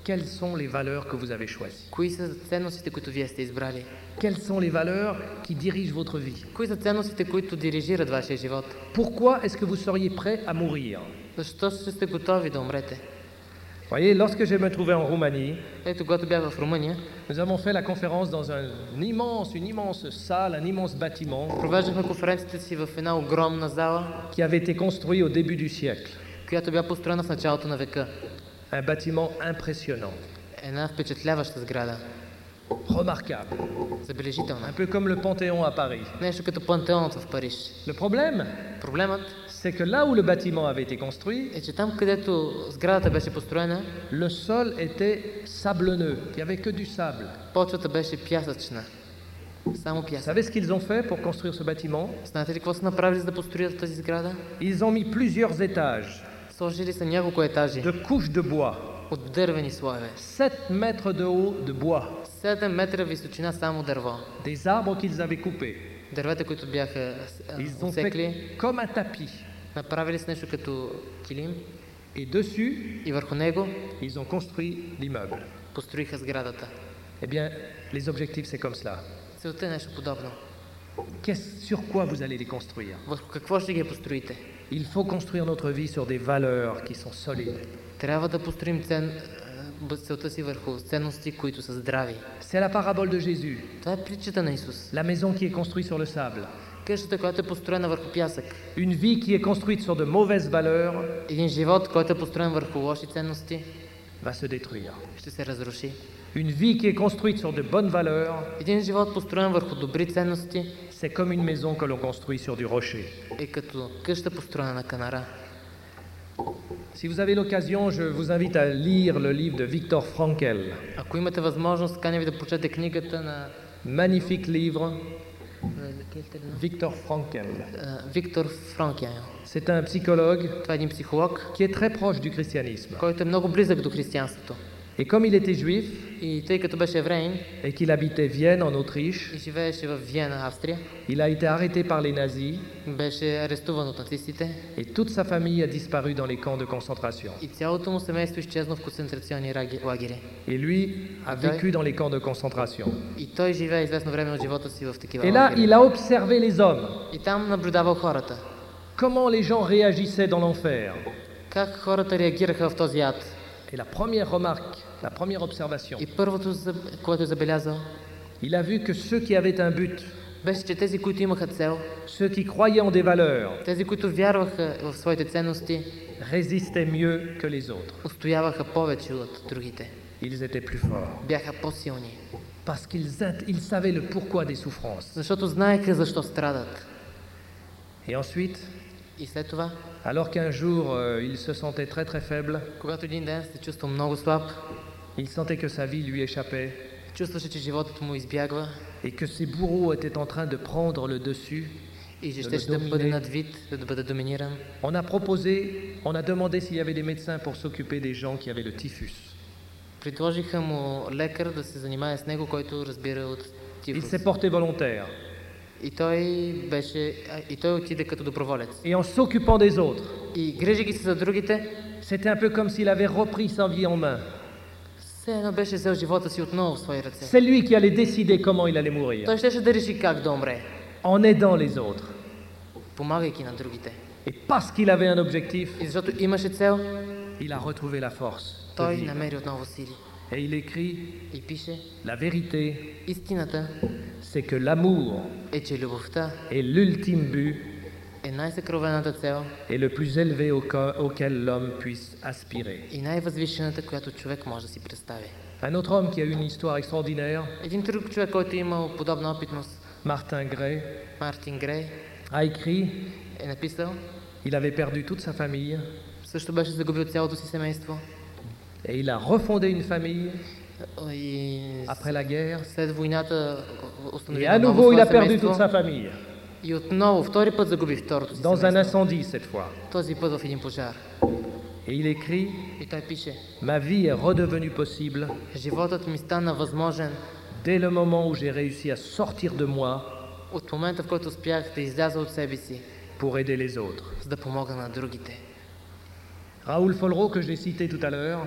Speaker 1: quelles sont les valeurs que vous avez choisies?
Speaker 2: Кои са ценностите, които вие сте избрали?
Speaker 1: Quelles sont les valeurs qui dirigent votre vie?
Speaker 2: Кои са ценностите, които дирижират вашия живот?
Speaker 1: Pourquoi est-ce que vous seriez prêt à mourir?
Speaker 2: Защо ще сте готови да умрете?
Speaker 1: Voyez, lorsque je me trouvais en Roumanie,
Speaker 2: Ето, когато бях в Румъния,
Speaker 1: nous avons fait la conférence dans une immense salle, un immense bâtiment
Speaker 2: провеждахме конференцията си в една огромна зала,
Speaker 1: qui avait été construit au début du siècle.
Speaker 2: която бе построена в началото на века.
Speaker 1: Un bâtiment impressionnant,
Speaker 2: Една впечатляваща сграда,
Speaker 1: remarquable,
Speaker 2: забележителна.
Speaker 1: un peu comme le Panthéon à Paris.
Speaker 2: Нещо като пантеонът в Париж.
Speaker 1: Le problème,
Speaker 2: Проблемът
Speaker 1: c'est que là où le bâtiment avait été construit,
Speaker 2: е, че там, където сградата беше построена,
Speaker 1: le sol était sablonneux, il n'y avait que du sable.
Speaker 2: почвата беше пясъчна. Само
Speaker 1: Vous
Speaker 2: пясък.
Speaker 1: savez ce qu'ils ont fait pour construire ce bâtiment?
Speaker 2: Знаете ли какво са направили, за да построят тази сграда?
Speaker 1: Ils ont mis plusieurs étages
Speaker 2: Сложили са няколко етажи
Speaker 1: de couches de bois,
Speaker 2: от дървени слоеве.
Speaker 1: 7 mètres de haut de bois,
Speaker 2: 7 метра височина само дърво.
Speaker 1: des arbres qu'ils avaient coupés.
Speaker 2: Дървета, които бяха
Speaker 1: Ils ont
Speaker 2: отсекли,
Speaker 1: fait comme un tapis.
Speaker 2: направили с нещо като килим
Speaker 1: Et dessus,
Speaker 2: и върху него
Speaker 1: ils ont construit l'immeuble.
Speaker 2: построиха сградата.
Speaker 1: Eh bien, les objectifs, c'est comme cela.
Speaker 2: Целта е нещо подобно.
Speaker 1: Sur quoi vous allez les construire?
Speaker 2: Върху какво ще ги построите?
Speaker 1: Il faut construire notre vie sur des valeurs qui sont solides.
Speaker 2: Трябва да построим целта си върху ценности, които са здрави.
Speaker 1: C'est la parabole de Jésus,
Speaker 2: Това е притчата на Исус.
Speaker 1: la maison qui est construite sur le sable.
Speaker 2: Къщата, която е построена върху пясък.
Speaker 1: Une vie qui est construite sur de mauvaises valeurs
Speaker 2: Един живот, който е построен върху лоши ценности,
Speaker 1: va se détruire.
Speaker 2: ще се разруши.
Speaker 1: Une vie qui est construite sur de bonnes valeurs,
Speaker 2: Един живот, построен върху добри ценности,
Speaker 1: c'est comme une maison que l'on construit sur du rocher.
Speaker 2: е като къща, построена на канара.
Speaker 1: Si vous avez l'occasion, je vous invite à lire le livre de Viktor Frankl.
Speaker 2: Ако имате възможност, каня ви да прочете книгата на
Speaker 1: Magnifique livre, Viktor Frankl.
Speaker 2: Виктор Франкел.
Speaker 1: C'est un psychologue
Speaker 2: Това е един психолог,
Speaker 1: qui est très proche du christianisme.
Speaker 2: който е много близък до християнството.
Speaker 1: Et comme il était juif
Speaker 2: И тъй като беше евреин
Speaker 1: et qu'il habitait Vienne en Autriche,
Speaker 2: и живееше в Виена, Австрия,
Speaker 1: il a été arrêté par les nazis
Speaker 2: беше арестуван от нацистите
Speaker 1: et toute sa famille a disparu dans les camps de concentration.
Speaker 2: и цялото му семейство изчезна в концентрационни лагери.
Speaker 1: Et lui a vécu dans les camps de concentration.
Speaker 2: И той живее известно време от живота си в такива
Speaker 1: Et là,
Speaker 2: лагери.
Speaker 1: il a observé les hommes,
Speaker 2: И там наблюдавал хората.
Speaker 1: comment les gens réagissaient dans l'enfer.
Speaker 2: Как хората реагираха в този ад.
Speaker 1: Et la première remarque, la première observation,
Speaker 2: И първото, което е забелязал,
Speaker 1: il a vu que ceux qui avaient un but,
Speaker 2: беше, че тези, които имаха цел,
Speaker 1: ceux qui croyaient en des valeurs,
Speaker 2: тези, които вярваха в своите ценности,
Speaker 1: résistaient mieux que les autres.
Speaker 2: устояваха повече от другите.
Speaker 1: Ils étaient plus forts.
Speaker 2: Бяха по-силни.
Speaker 1: Parce qu'ils savaient le pourquoi des souffrances.
Speaker 2: Защото знаеха защо страдат.
Speaker 1: Et ensuite,
Speaker 2: И след това,
Speaker 1: alors qu'un jour il se sentait très très faible,
Speaker 2: когато един ден се чувства много слаб,
Speaker 1: il sentait que sa vie lui échappait
Speaker 2: чувстваше, че животът му избягва
Speaker 1: et que ses bourreaux étaient en train de prendre le dessus,
Speaker 2: и че
Speaker 1: Да
Speaker 2: ще
Speaker 1: го
Speaker 2: бъде
Speaker 1: доминира.
Speaker 2: надвит, да бъде доминиран.
Speaker 1: on a demandé s'il y avait des médecins pour s'occuper des gens qui avaient le typhus.
Speaker 2: Предложиха му лекар да се занимае с него, който разбира от
Speaker 1: Il
Speaker 2: тифус.
Speaker 1: s'est porté volontaire.
Speaker 2: И той отиде като доброволец.
Speaker 1: Et en s'occupant des autres,
Speaker 2: И грижи ги се за другите,
Speaker 1: c'était un peu comme s'il avait repris sa vie en main.
Speaker 2: все едно беше взел живота си отново в свои ръце.
Speaker 1: C'est lui qui allait décider comment il allait mourir,
Speaker 2: Той щеше да реши как да умре,
Speaker 1: en aidant les autres.
Speaker 2: помагайки на другите.
Speaker 1: Et parce qu'il avait un objectif,
Speaker 2: И защото имаше цел,
Speaker 1: il a retrouvé la force de
Speaker 2: той
Speaker 1: vivre.
Speaker 2: намери отново сили.
Speaker 1: Et il écrit,
Speaker 2: И пише,
Speaker 1: la vérité,
Speaker 2: истината
Speaker 1: c'est que l'amour
Speaker 2: е, че любовта
Speaker 1: est l'ultime but
Speaker 2: е най-съкровената цел
Speaker 1: et le plus élevé auquel l'homme puisse aspirer.
Speaker 2: и най-възвишената, която човек може да си представи.
Speaker 1: Un autre homme qui a eu une histoire extraordinaire,
Speaker 2: Един друг човек, който е имал подобна опитност,
Speaker 1: Martin Gray,
Speaker 2: Мартин Грей,
Speaker 1: a écrit,
Speaker 2: е написал,
Speaker 1: il avait perdu toute sa famille
Speaker 2: също беше загубил цялото си семейство
Speaker 1: et il a refondé une famille
Speaker 2: и
Speaker 1: après la guerre
Speaker 2: след войната
Speaker 1: et
Speaker 2: установи
Speaker 1: à
Speaker 2: отново
Speaker 1: nouveau il
Speaker 2: свое
Speaker 1: a perdu
Speaker 2: семейство
Speaker 1: toute sa famille
Speaker 2: и отново, втори път загуби второто си
Speaker 1: dans un
Speaker 2: семейство.
Speaker 1: incendie cette fois.
Speaker 2: Този път в един пожар.
Speaker 1: Et il écrit,
Speaker 2: И той пише,
Speaker 1: ma vie est redevenue possible
Speaker 2: животът ми стана възможен
Speaker 1: dès le moment où j'ai réussi à sortir de moi
Speaker 2: от момента, в който успях да изляза от себе си,
Speaker 1: pour aider les autres.
Speaker 2: за да помогна на другите.
Speaker 1: Raoul Follereau, que j'ai cité tout à l'heure,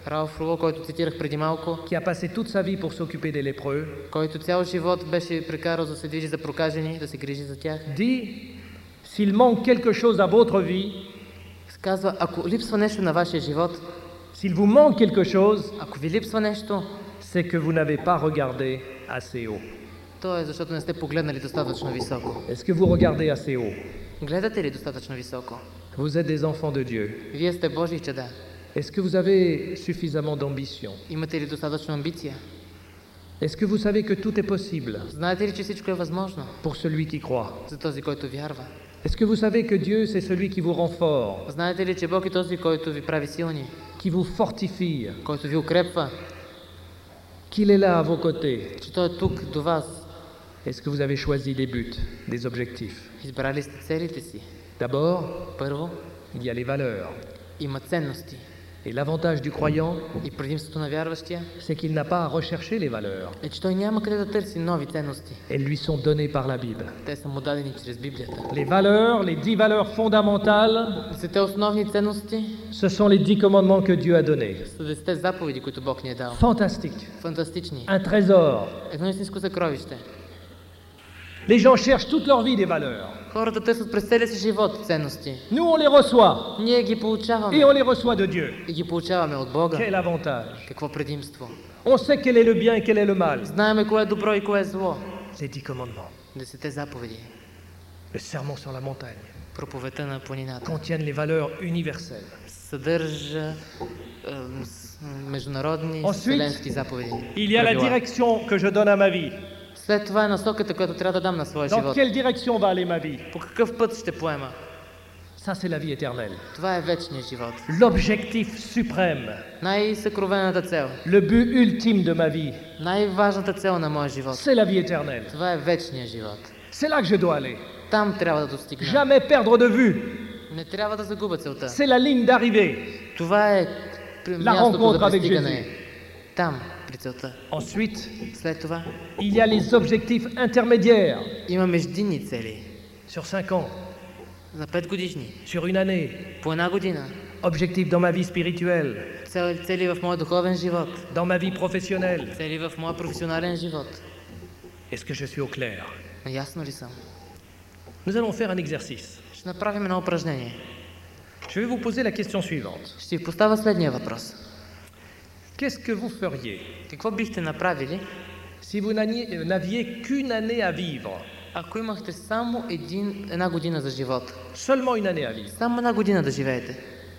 Speaker 2: Ралф Руло, който цитирах преди малко,
Speaker 1: qui a passé toute sa vie pour s'occuper des lépreux,
Speaker 2: който цял живот беше прекарал да се движи за прокажени, да се грижи за тях,
Speaker 1: dit, s'il manque quelque chose à votre vie,
Speaker 2: казва, ако липсва нещо на вашия живот,
Speaker 1: s'il vous manque quelque chose,
Speaker 2: ако ви липсва нещо,
Speaker 1: c'est que vous n'avez pas regardé assez haut.
Speaker 2: то е защото не сте погледнали достатъчно високо.
Speaker 1: Est-ce que vous regardez assez haut?
Speaker 2: Гледате ли достатъчно високо?
Speaker 1: Vous êtes des enfants de Dieu.
Speaker 2: Вие сте Божии чеда.
Speaker 1: Est-ce que vous avez suffisamment d'ambition?
Speaker 2: Имате ли достатъчно амбиция?
Speaker 1: Est-ce que vous savez que tout est possible
Speaker 2: Знаете ли, че всичко е възможно
Speaker 1: pour celui qui croit?
Speaker 2: за този, който вярва?
Speaker 1: Est-ce que vous savez que Dieu, c'est celui qui vous rend fort,
Speaker 2: Знаете ли, че Бог е този, който ви прави силни,
Speaker 1: qui vous fortifie,
Speaker 2: който ви укрепва,
Speaker 1: qu'il est là à vos côtés?
Speaker 2: че Той е тук до вас?
Speaker 1: Est-ce que vous avez choisi des buts, des objectifs?
Speaker 2: Избрали сте целите си.
Speaker 1: D'abord,
Speaker 2: Първо,
Speaker 1: il y a les valeurs.
Speaker 2: има ценности.
Speaker 1: Et l'avantage du croyant,
Speaker 2: И предимството на вярващия
Speaker 1: c'est qu'il n'a pas à rechercher les valeurs.
Speaker 2: е, че той няма къде да търси нови ценности.
Speaker 1: Elles lui sont données par la Bible.
Speaker 2: Те са му дадени чрез Библията.
Speaker 1: Les valeurs, les 10 valeurs fondamentales,
Speaker 2: Десетте основни ценности
Speaker 1: ce sont les 10 commandements que Dieu a donnés.
Speaker 2: са 10 заповеди, които Бог ни е дал.
Speaker 1: Fantastique.
Speaker 2: Фантастични.
Speaker 1: Un trésor.
Speaker 2: Едно истинско съкровище.
Speaker 1: Les gens cherchent toute leur vie des valeurs.
Speaker 2: Хората търсят през целия си живот ценности.
Speaker 1: Nous, on les reçoit.
Speaker 2: Ние ги
Speaker 1: Et
Speaker 2: получаваме.
Speaker 1: on les reçoit de Dieu.
Speaker 2: И ги получаваме от Бога.
Speaker 1: Quel avantage.
Speaker 2: Какво предимство?
Speaker 1: On sait quel est le bien et quel est le mal.
Speaker 2: Знаеме кое е добро и кое е зло.
Speaker 1: Les 10 commandements.
Speaker 2: Десетте заповеди.
Speaker 1: Le sermon sur la montagne
Speaker 2: Проповедта на планината.
Speaker 1: contiennent les valeurs universelles.
Speaker 2: Съдържа международни
Speaker 1: Ensuite,
Speaker 2: вселенски заповеди.
Speaker 1: Il y a la
Speaker 2: правила.
Speaker 1: direction que je donne à ma vie.
Speaker 2: След това е насоката, която трябва да дам на своя
Speaker 1: Dans
Speaker 2: живот.
Speaker 1: quelle direction va aller ma vie?
Speaker 2: По какъв път ще поема?
Speaker 1: Ça, c'est la vie éternelle.
Speaker 2: Това е вечният живот.
Speaker 1: L'objectif suprême,
Speaker 2: Най-съкровената цел,
Speaker 1: le but ultime de ma vie,
Speaker 2: най-важната цел на моя живот.
Speaker 1: c'est la vie éternelle.
Speaker 2: Това е вечният живот.
Speaker 1: C'est là que je dois aller.
Speaker 2: Там трябва да достигна.
Speaker 1: Jamais perdre de vue.
Speaker 2: Не трябва да загубя целта.
Speaker 1: C'est la ligne d'arrivée.
Speaker 2: Това е мястото
Speaker 1: rencontre
Speaker 2: за
Speaker 1: avec
Speaker 2: пристигане. Там, при целта.
Speaker 1: Ensuite,
Speaker 2: След това
Speaker 1: il y a les objectifs intermédiaires
Speaker 2: има междинни цели.
Speaker 1: sur 5 ans,
Speaker 2: За 5 годишни,
Speaker 1: sur une année.
Speaker 2: по една година.
Speaker 1: Objectifs dans ma vie spirituelle,
Speaker 2: Цели в моя духовен живот.
Speaker 1: dans ma vie professionnelle.
Speaker 2: Цели в моя професионален живот.
Speaker 1: Est-ce que je suis au clair?
Speaker 2: Наясно ли съм?
Speaker 1: Nous allons faire un exercice.
Speaker 2: Ще направим едно упражнение.
Speaker 1: Je vais vous poser la question suivante.
Speaker 2: Ще ви поставя следния въпрос.
Speaker 1: Qu'est-ce que vous feriez
Speaker 2: Какво бихте направили,
Speaker 1: si vous n'aviez qu'une année à vivre?
Speaker 2: ако имахте само една година за живот?
Speaker 1: Seulement une année à vivre.
Speaker 2: Само една година да живеете.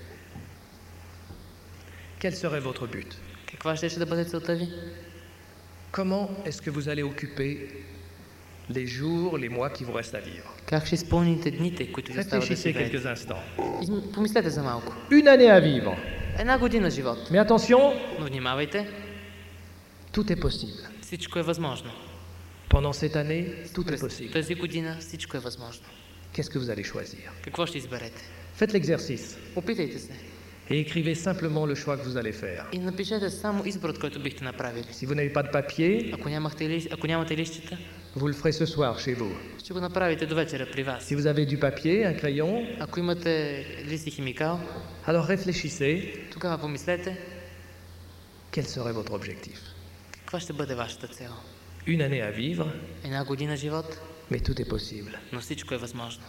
Speaker 1: Quel serait votre but?
Speaker 2: Каква ще да бъде целта ви?
Speaker 1: Comment est-ce que vous allez occuper les jours, les mois qui vous restent à vivre?
Speaker 2: Как ще изпълните дните, които ви остават да
Speaker 1: Réfléchissez
Speaker 2: живеете?
Speaker 1: quelques instants.
Speaker 2: Помислете за малко.
Speaker 1: Une année à vivre.
Speaker 2: Една година живот.
Speaker 1: Mais attention,
Speaker 2: Но внимавайте,
Speaker 1: tout est possible.
Speaker 2: всичко е възможно.
Speaker 1: Pendant cette année, tout est
Speaker 2: През
Speaker 1: possible.
Speaker 2: тази година всичко е възможно.
Speaker 1: Qu'est-ce que vous allez choisir?
Speaker 2: Какво ще изберете?
Speaker 1: Faites l'exercice
Speaker 2: Опитайте се.
Speaker 1: et écrivez simplement le choix que vous allez faire.
Speaker 2: И напишете само изборът, който бихте направили.
Speaker 1: Si vous n'avez pas de papier,
Speaker 2: Ако нямате листчета,
Speaker 1: vous le ferez ce soir chez vous.
Speaker 2: ще го направите до вечера при вас.
Speaker 1: Si vous avez du papier, un crayon,
Speaker 2: Ако имате лист и химикал,
Speaker 1: alors réfléchissez,
Speaker 2: тогава помислете,
Speaker 1: quel serait votre objectif?
Speaker 2: каква ще бъде вашата цел.
Speaker 1: Une année à vivre,
Speaker 2: Една година живот,
Speaker 1: mais tout est possible.
Speaker 2: но всичко е възможно.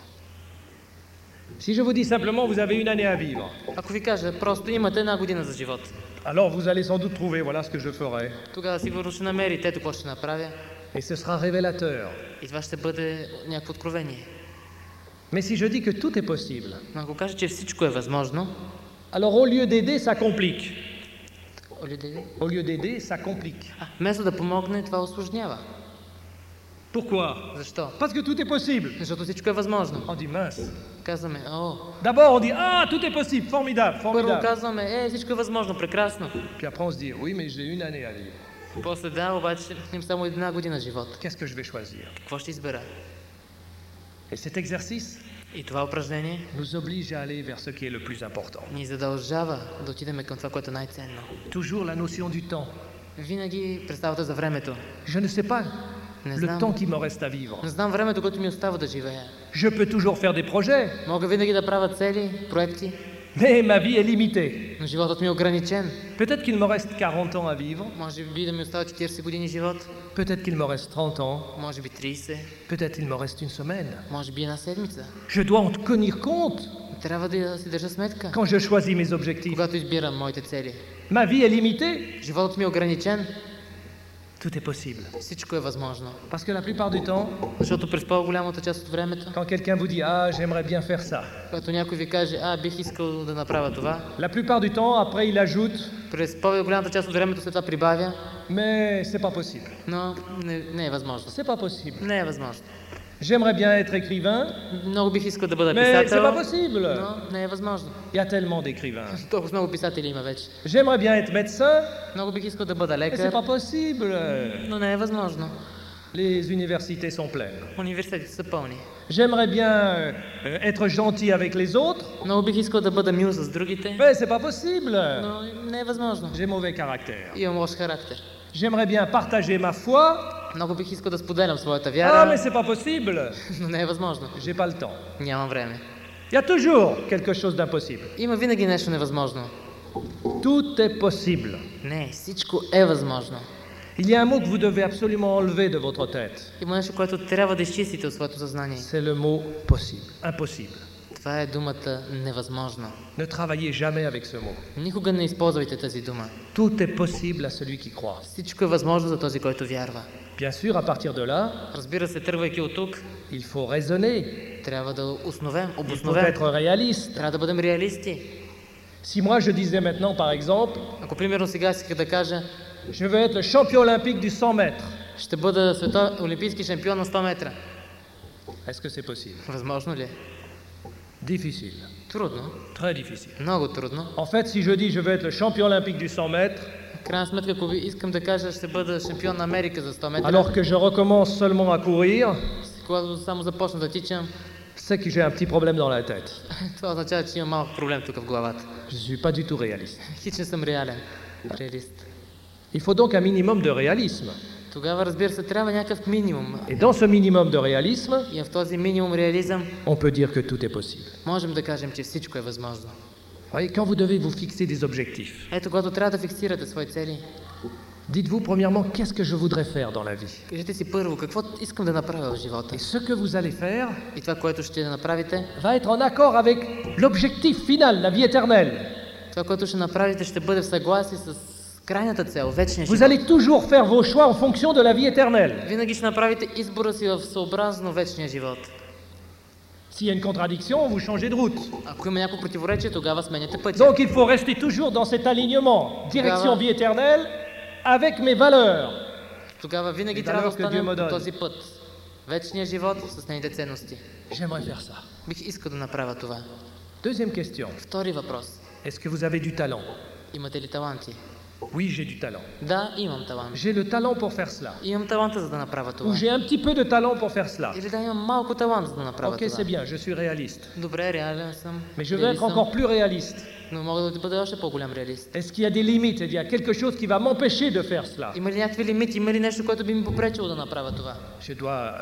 Speaker 1: Si je vous dis simplement vous avez une année à vivre,
Speaker 2: Ако ви кажа, просто имате една година за живот,
Speaker 1: alors vous allez sans doute trouver voilà ce que je ferai.
Speaker 2: тогава сигурно ще намерите ето какво ще направя
Speaker 1: Et ce sera révélateur.
Speaker 2: и това ще бъде някакво откровение.
Speaker 1: Mais si je dis que tout est possible,
Speaker 2: Но ако кажа, че всичко е възможно,
Speaker 1: alors au lieu d'aider, ça complique.
Speaker 2: Олидеви,
Speaker 1: Au lieu d'aider, ça complique.
Speaker 2: вместо да помогне, това осложнява.
Speaker 1: Pourquoi?
Speaker 2: Защо?
Speaker 1: Parce que tout est possible.
Speaker 2: Защото всичко е възможно.
Speaker 1: On dit mince.
Speaker 2: Казваме,
Speaker 1: D'abord on dit ah tout est possible, formidable,
Speaker 2: първо
Speaker 1: formidable.
Speaker 2: казваме, всичко е възможно, прекрасно.
Speaker 1: Puis après on se dit oui mais j'ai une année à vivre.
Speaker 2: После да, обаче им само една година живот.
Speaker 1: Qu'est-ce que je vais choisir?
Speaker 2: Какво ще избера?
Speaker 1: Et cet exercice
Speaker 2: И това упражнение
Speaker 1: nous oblige à aller vers ce qui est le plus important.
Speaker 2: ни задължава да отидем към това, което е най-ценно.
Speaker 1: Toujours la notion du temps.
Speaker 2: Винаги представата за времето.
Speaker 1: Je ne sais pas
Speaker 2: Не
Speaker 1: le
Speaker 2: знам.
Speaker 1: temps qui me reste à vivre.
Speaker 2: Не знам времето, което ми остава да живея.
Speaker 1: Je peux toujours faire des projets,
Speaker 2: Мога винаги да правя цели, проекти,
Speaker 1: Mais ma vie est limitée.
Speaker 2: Но животът ми е ограничен.
Speaker 1: Peut-être qu'il me reste 40 ans à vivre,
Speaker 2: Може би да ми остават 40 години живот,
Speaker 1: peut-être qu'il me reste 30 ans,
Speaker 2: може би 30,
Speaker 1: peut-être il me reste une semaine.
Speaker 2: може би една седмица.
Speaker 1: Je dois en tenir compte
Speaker 2: Трябва да си държа сметка,
Speaker 1: quand je choisis mes objectifs.
Speaker 2: когато избирам моите цели.
Speaker 1: Ma vie est limitée,
Speaker 2: Животът ми е ограничен,
Speaker 1: tout est possible.
Speaker 2: всичко е възможно.
Speaker 1: Parce que la plupart du temps,
Speaker 2: Защото през по-голямата част от времето,
Speaker 1: quand quelqu'un vous dit « Ah, j'aimerais bien faire ça »,
Speaker 2: когато някой ви каже, бих искал да направя това,
Speaker 1: la plupart du temps, après il ajoute
Speaker 2: през по-голямата част от времето след това прибавя,
Speaker 1: « Mais c'est pas possible.
Speaker 2: но не е възможно.
Speaker 1: C'est pas possible.
Speaker 2: Не е възможно.
Speaker 1: J'aimerais bien être écrivain,
Speaker 2: Много бих искал да бъда
Speaker 1: mais c'est
Speaker 2: писател,
Speaker 1: pas possible.
Speaker 2: но не е възможно.
Speaker 1: Il y a tellement d'écrivains.
Speaker 2: Толкова много писатели има вече.
Speaker 1: J'aimerais bien être médecin,
Speaker 2: Много бих искал да бъда
Speaker 1: mais c'est
Speaker 2: лекар,
Speaker 1: pas possible.
Speaker 2: но не е възможно.
Speaker 1: Les universités sont pleines.
Speaker 2: Университетите са пълни.
Speaker 1: J'aimerais bien être gentil avec les autres,
Speaker 2: Много бих искал да бъда мил с другите,
Speaker 1: mais c'est pas possible.
Speaker 2: но не е възможно.
Speaker 1: J'ai mauvais caractère.
Speaker 2: Имам лош характер.
Speaker 1: J'aimerais bien partager ma foi,
Speaker 2: Много бих искал да споделям своята
Speaker 1: ah mais
Speaker 2: вяра,
Speaker 1: c'est pas possible.
Speaker 2: но не е възможно.
Speaker 1: J'ai pas le temps.
Speaker 2: Нямам време.
Speaker 1: Il y a toujours quelque chose d'impossible.
Speaker 2: Има винаги нещо невъзможно.
Speaker 1: Tout est possible.
Speaker 2: Не, всичко е възможно.
Speaker 1: Il y a un mot que vous devez absolument enlever de votre tête.
Speaker 2: Има нещо, което трябва да изчистите от своето съзнание.
Speaker 1: C'est le mot possible. Impossible.
Speaker 2: Това е думата невъзможно.
Speaker 1: Ne travaillez jamais avec ce mot.
Speaker 2: Никога не използвайте тази дума.
Speaker 1: Tout est possible à celui qui croit.
Speaker 2: Всичко е възможно за този, който вярва.
Speaker 1: Bien sûr, à partir de là,
Speaker 2: Разбира се, тръгвайки от тук,
Speaker 1: il faut raisonner.
Speaker 2: трябва да
Speaker 1: Il faut
Speaker 2: обосновем.
Speaker 1: être réaliste.
Speaker 2: Трябва да бъдем реалисти.
Speaker 1: Si moi je disais maintenant, par exemple,
Speaker 2: Ако примерно сега исках да кажа,
Speaker 1: je veux être le champion olympique du 100 mètres,
Speaker 2: ще бъда олимпийски шампион на 100 метра.
Speaker 1: est-ce que c'est possible?
Speaker 2: Възможно ли е?
Speaker 1: Difficile.
Speaker 2: Трудно.
Speaker 1: Très difficile.
Speaker 2: Много трудно.
Speaker 1: En fait, si je dis je veux être le champion olympique du 100 mètres,
Speaker 2: В крайна сметка, ако искам да кажа, ще бъда шампион на Америка за 100 метра,
Speaker 1: alors que je recommence seulement à courir,
Speaker 2: когато само започна да тичам,
Speaker 1: c'est que j'ai un petit problème dans la tête.
Speaker 2: това означава, че имам малък проблем тук в главата.
Speaker 1: Je ne suis pas du tout réaliste.
Speaker 2: Хич не съм реалист.
Speaker 1: Il faut donc un minimum de réalisme.
Speaker 2: Тогава, разбира се, трябва някакъв минимум.
Speaker 1: Et dans ce minimum de réalisme,
Speaker 2: И в този минимум реализъм
Speaker 1: on peut dire que tout est possible.
Speaker 2: можем да кажем, че всичко е възможно.
Speaker 1: Voyez, quand vous devez vous fixer des objectifs,
Speaker 2: Ето, когато трябва да фиксирате свои цели,
Speaker 1: dites-vous premièrement qu'est-ce que je voudrais faire dans la vie.
Speaker 2: кажете си първо, какво искам да направя в живота.
Speaker 1: Et ce que vous allez faire
Speaker 2: И това, което ще направите,
Speaker 1: va être en accord avec l'objectif final, la vie éternelle.
Speaker 2: това, което ще направите, ще бъде в съгласие с крайната цел, вечния
Speaker 1: Vous
Speaker 2: живот.
Speaker 1: allez toujours faire vos choix en fonction de la vie éternelle.
Speaker 2: Винаги ще направите избора си в съобразно вечния живот.
Speaker 1: S'il y a une contradiction, vous changez de route.
Speaker 2: Ако има някакво противоречие, тогава сменяте пътя.
Speaker 1: Donc il faut rester toujours dans cet alignement, direction vie éternelle, avec mes valeurs.
Speaker 2: Тогава винаги
Speaker 1: Les
Speaker 2: трябва да
Speaker 1: valeurs que Dieu
Speaker 2: останем
Speaker 1: me
Speaker 2: по
Speaker 1: donne.
Speaker 2: този път. Вечния живот с нейните ценности.
Speaker 1: J'aimerais faire ça.
Speaker 2: Бих искал да направя това.
Speaker 1: Deuxième question.
Speaker 2: Втори въпрос.
Speaker 1: Est-ce que vous avez du talent?
Speaker 2: Имате ли таланти?
Speaker 1: Oui, j'ai du talent.
Speaker 2: Да, имам талант.
Speaker 1: J'ai le talent pour faire cela.
Speaker 2: Имам таланта, за да направя
Speaker 1: Ou
Speaker 2: това.
Speaker 1: j'ai un petit peu de talent pour faire cela.
Speaker 2: Или да, имам малко талант, за да направя
Speaker 1: Ok, c'est
Speaker 2: това.
Speaker 1: bien, je suis réaliste.
Speaker 2: Добре, реален съм.
Speaker 1: Mais je veux
Speaker 2: реалист
Speaker 1: être
Speaker 2: съм,
Speaker 1: encore plus réaliste.
Speaker 2: но мога да бъда още по-голям реалист.
Speaker 1: Est-ce qu'il y a des limites? Il y a quelque chose qui va m'empêcher de faire cela.
Speaker 2: Има ли някакви лимити? Има ли нещо, което би ми попречило да направя това?
Speaker 1: Je dois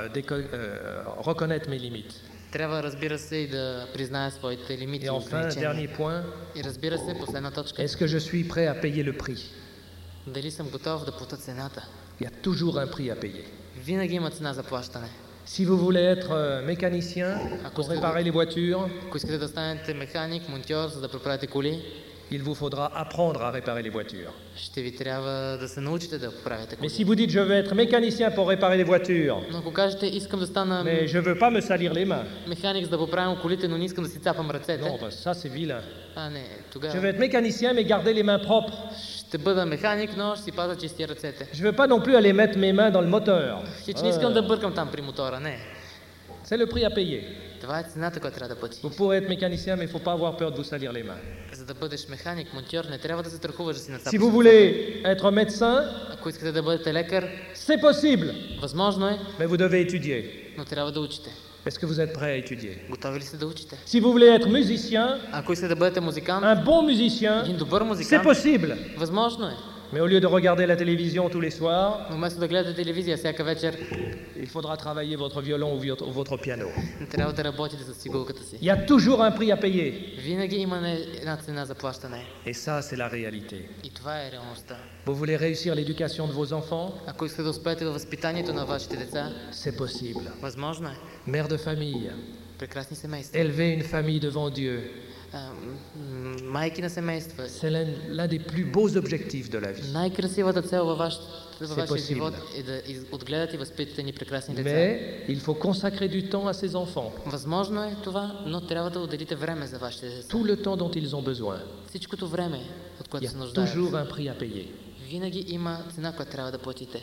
Speaker 1: reconnaître mes limites.
Speaker 2: Трябва, разбира се, и да призная своите лимити
Speaker 1: Et
Speaker 2: и
Speaker 1: enfin, un
Speaker 2: ограничения.
Speaker 1: dernier point,
Speaker 2: И разбира се, последна точка.
Speaker 1: est-ce que je suis prêt à payer le prix?
Speaker 2: Дали съм готов да платя цената?
Speaker 1: Il y a toujours un prix à payer.
Speaker 2: Винаги има цена за плащане.
Speaker 1: Si vous voulez être mécanicien pour réparer les voitures,
Speaker 2: Ако искате да станете механик, монтьор, за да преправите коли,
Speaker 1: il vous faudra apprendre à réparer les voitures.
Speaker 2: ще ви трябва да се научите да поправите
Speaker 1: Mais
Speaker 2: коли.
Speaker 1: si vous dites je veux être mécanicien pour réparer les voitures,
Speaker 2: Но ако кажете, искам да стана
Speaker 1: mais je veux pas me salir les mains.
Speaker 2: механик, за да поправям колите, но не искам да си цапам
Speaker 1: Non,
Speaker 2: ръцете,
Speaker 1: ben, ça c'est vilain.
Speaker 2: не,
Speaker 1: Je veux
Speaker 2: тогава
Speaker 1: être mécanicien mais garder les mains propres.
Speaker 2: ще бъда механик, но ще си пазя чисти ръцете.
Speaker 1: Je veux pas non plus aller mettre mes mains dans le moteur.
Speaker 2: Хич не искам да бъркам там при мотора, не.
Speaker 1: C'est le prix à payer.
Speaker 2: Това е цената, която трябва да платиш.
Speaker 1: Vous pourrez être mécanicien mais il faut pas avoir peur de vous salir les mains.
Speaker 2: За да бъдеш механик, монтьор, не трябва да се страхуваш да си
Speaker 1: Si
Speaker 2: нацапаш
Speaker 1: vous
Speaker 2: ръцете.
Speaker 1: voulez être médecin,
Speaker 2: Ако искате да бъдете лекар,
Speaker 1: c'est possible,
Speaker 2: възможно е,
Speaker 1: mais vous devez étudier.
Speaker 2: но трябва да учите.
Speaker 1: Est-ce que vous êtes prêt à étudier?
Speaker 2: Готови ли сте да учите?
Speaker 1: Si vous voulez être musicien,
Speaker 2: Ако искате да бъдете музикант,
Speaker 1: un bon musicien,
Speaker 2: един добър
Speaker 1: c'est
Speaker 2: музикант,
Speaker 1: possible,
Speaker 2: възможно е,
Speaker 1: Mais au lieu de regarder la télévision tous les soirs,
Speaker 2: Но вместо да гледате телевизия всяка вечер,
Speaker 1: il faudra travailler votre violon ou votre piano.
Speaker 2: трябва да работите с цигулката си.
Speaker 1: Il y a toujours un prix à payer.
Speaker 2: Винаги има една цена за плащане.
Speaker 1: Et ça, c'est la réalité.
Speaker 2: И това е реалността.
Speaker 1: Vous voulez réussir l'éducation de vos enfants?
Speaker 2: Ако искате да успеете във възпитанието на вашите деца,
Speaker 1: C'est possible.
Speaker 2: възможно е.
Speaker 1: Mère de famille,
Speaker 2: Прекрасни семейства.
Speaker 1: élever une famille devant Dieu,
Speaker 2: Майки на семейства.
Speaker 1: c'est l'un des plus beaux objectifs de la vie.
Speaker 2: Най-красивата цел във вашия
Speaker 1: possible.
Speaker 2: живот е да отгледате и възпитате ни прекрасни деца.
Speaker 1: Mais il faut consacrer du temps à ses enfants,
Speaker 2: Възможно е това, но трябва да отделите време за вашите деца.
Speaker 1: tout le temps dont ils ont besoin.
Speaker 2: Всичкото време, от
Speaker 1: Il
Speaker 2: което
Speaker 1: y
Speaker 2: се
Speaker 1: a
Speaker 2: нуждаят.
Speaker 1: toujours un prix à payer.
Speaker 2: Винаги има цена, която трябва да платите.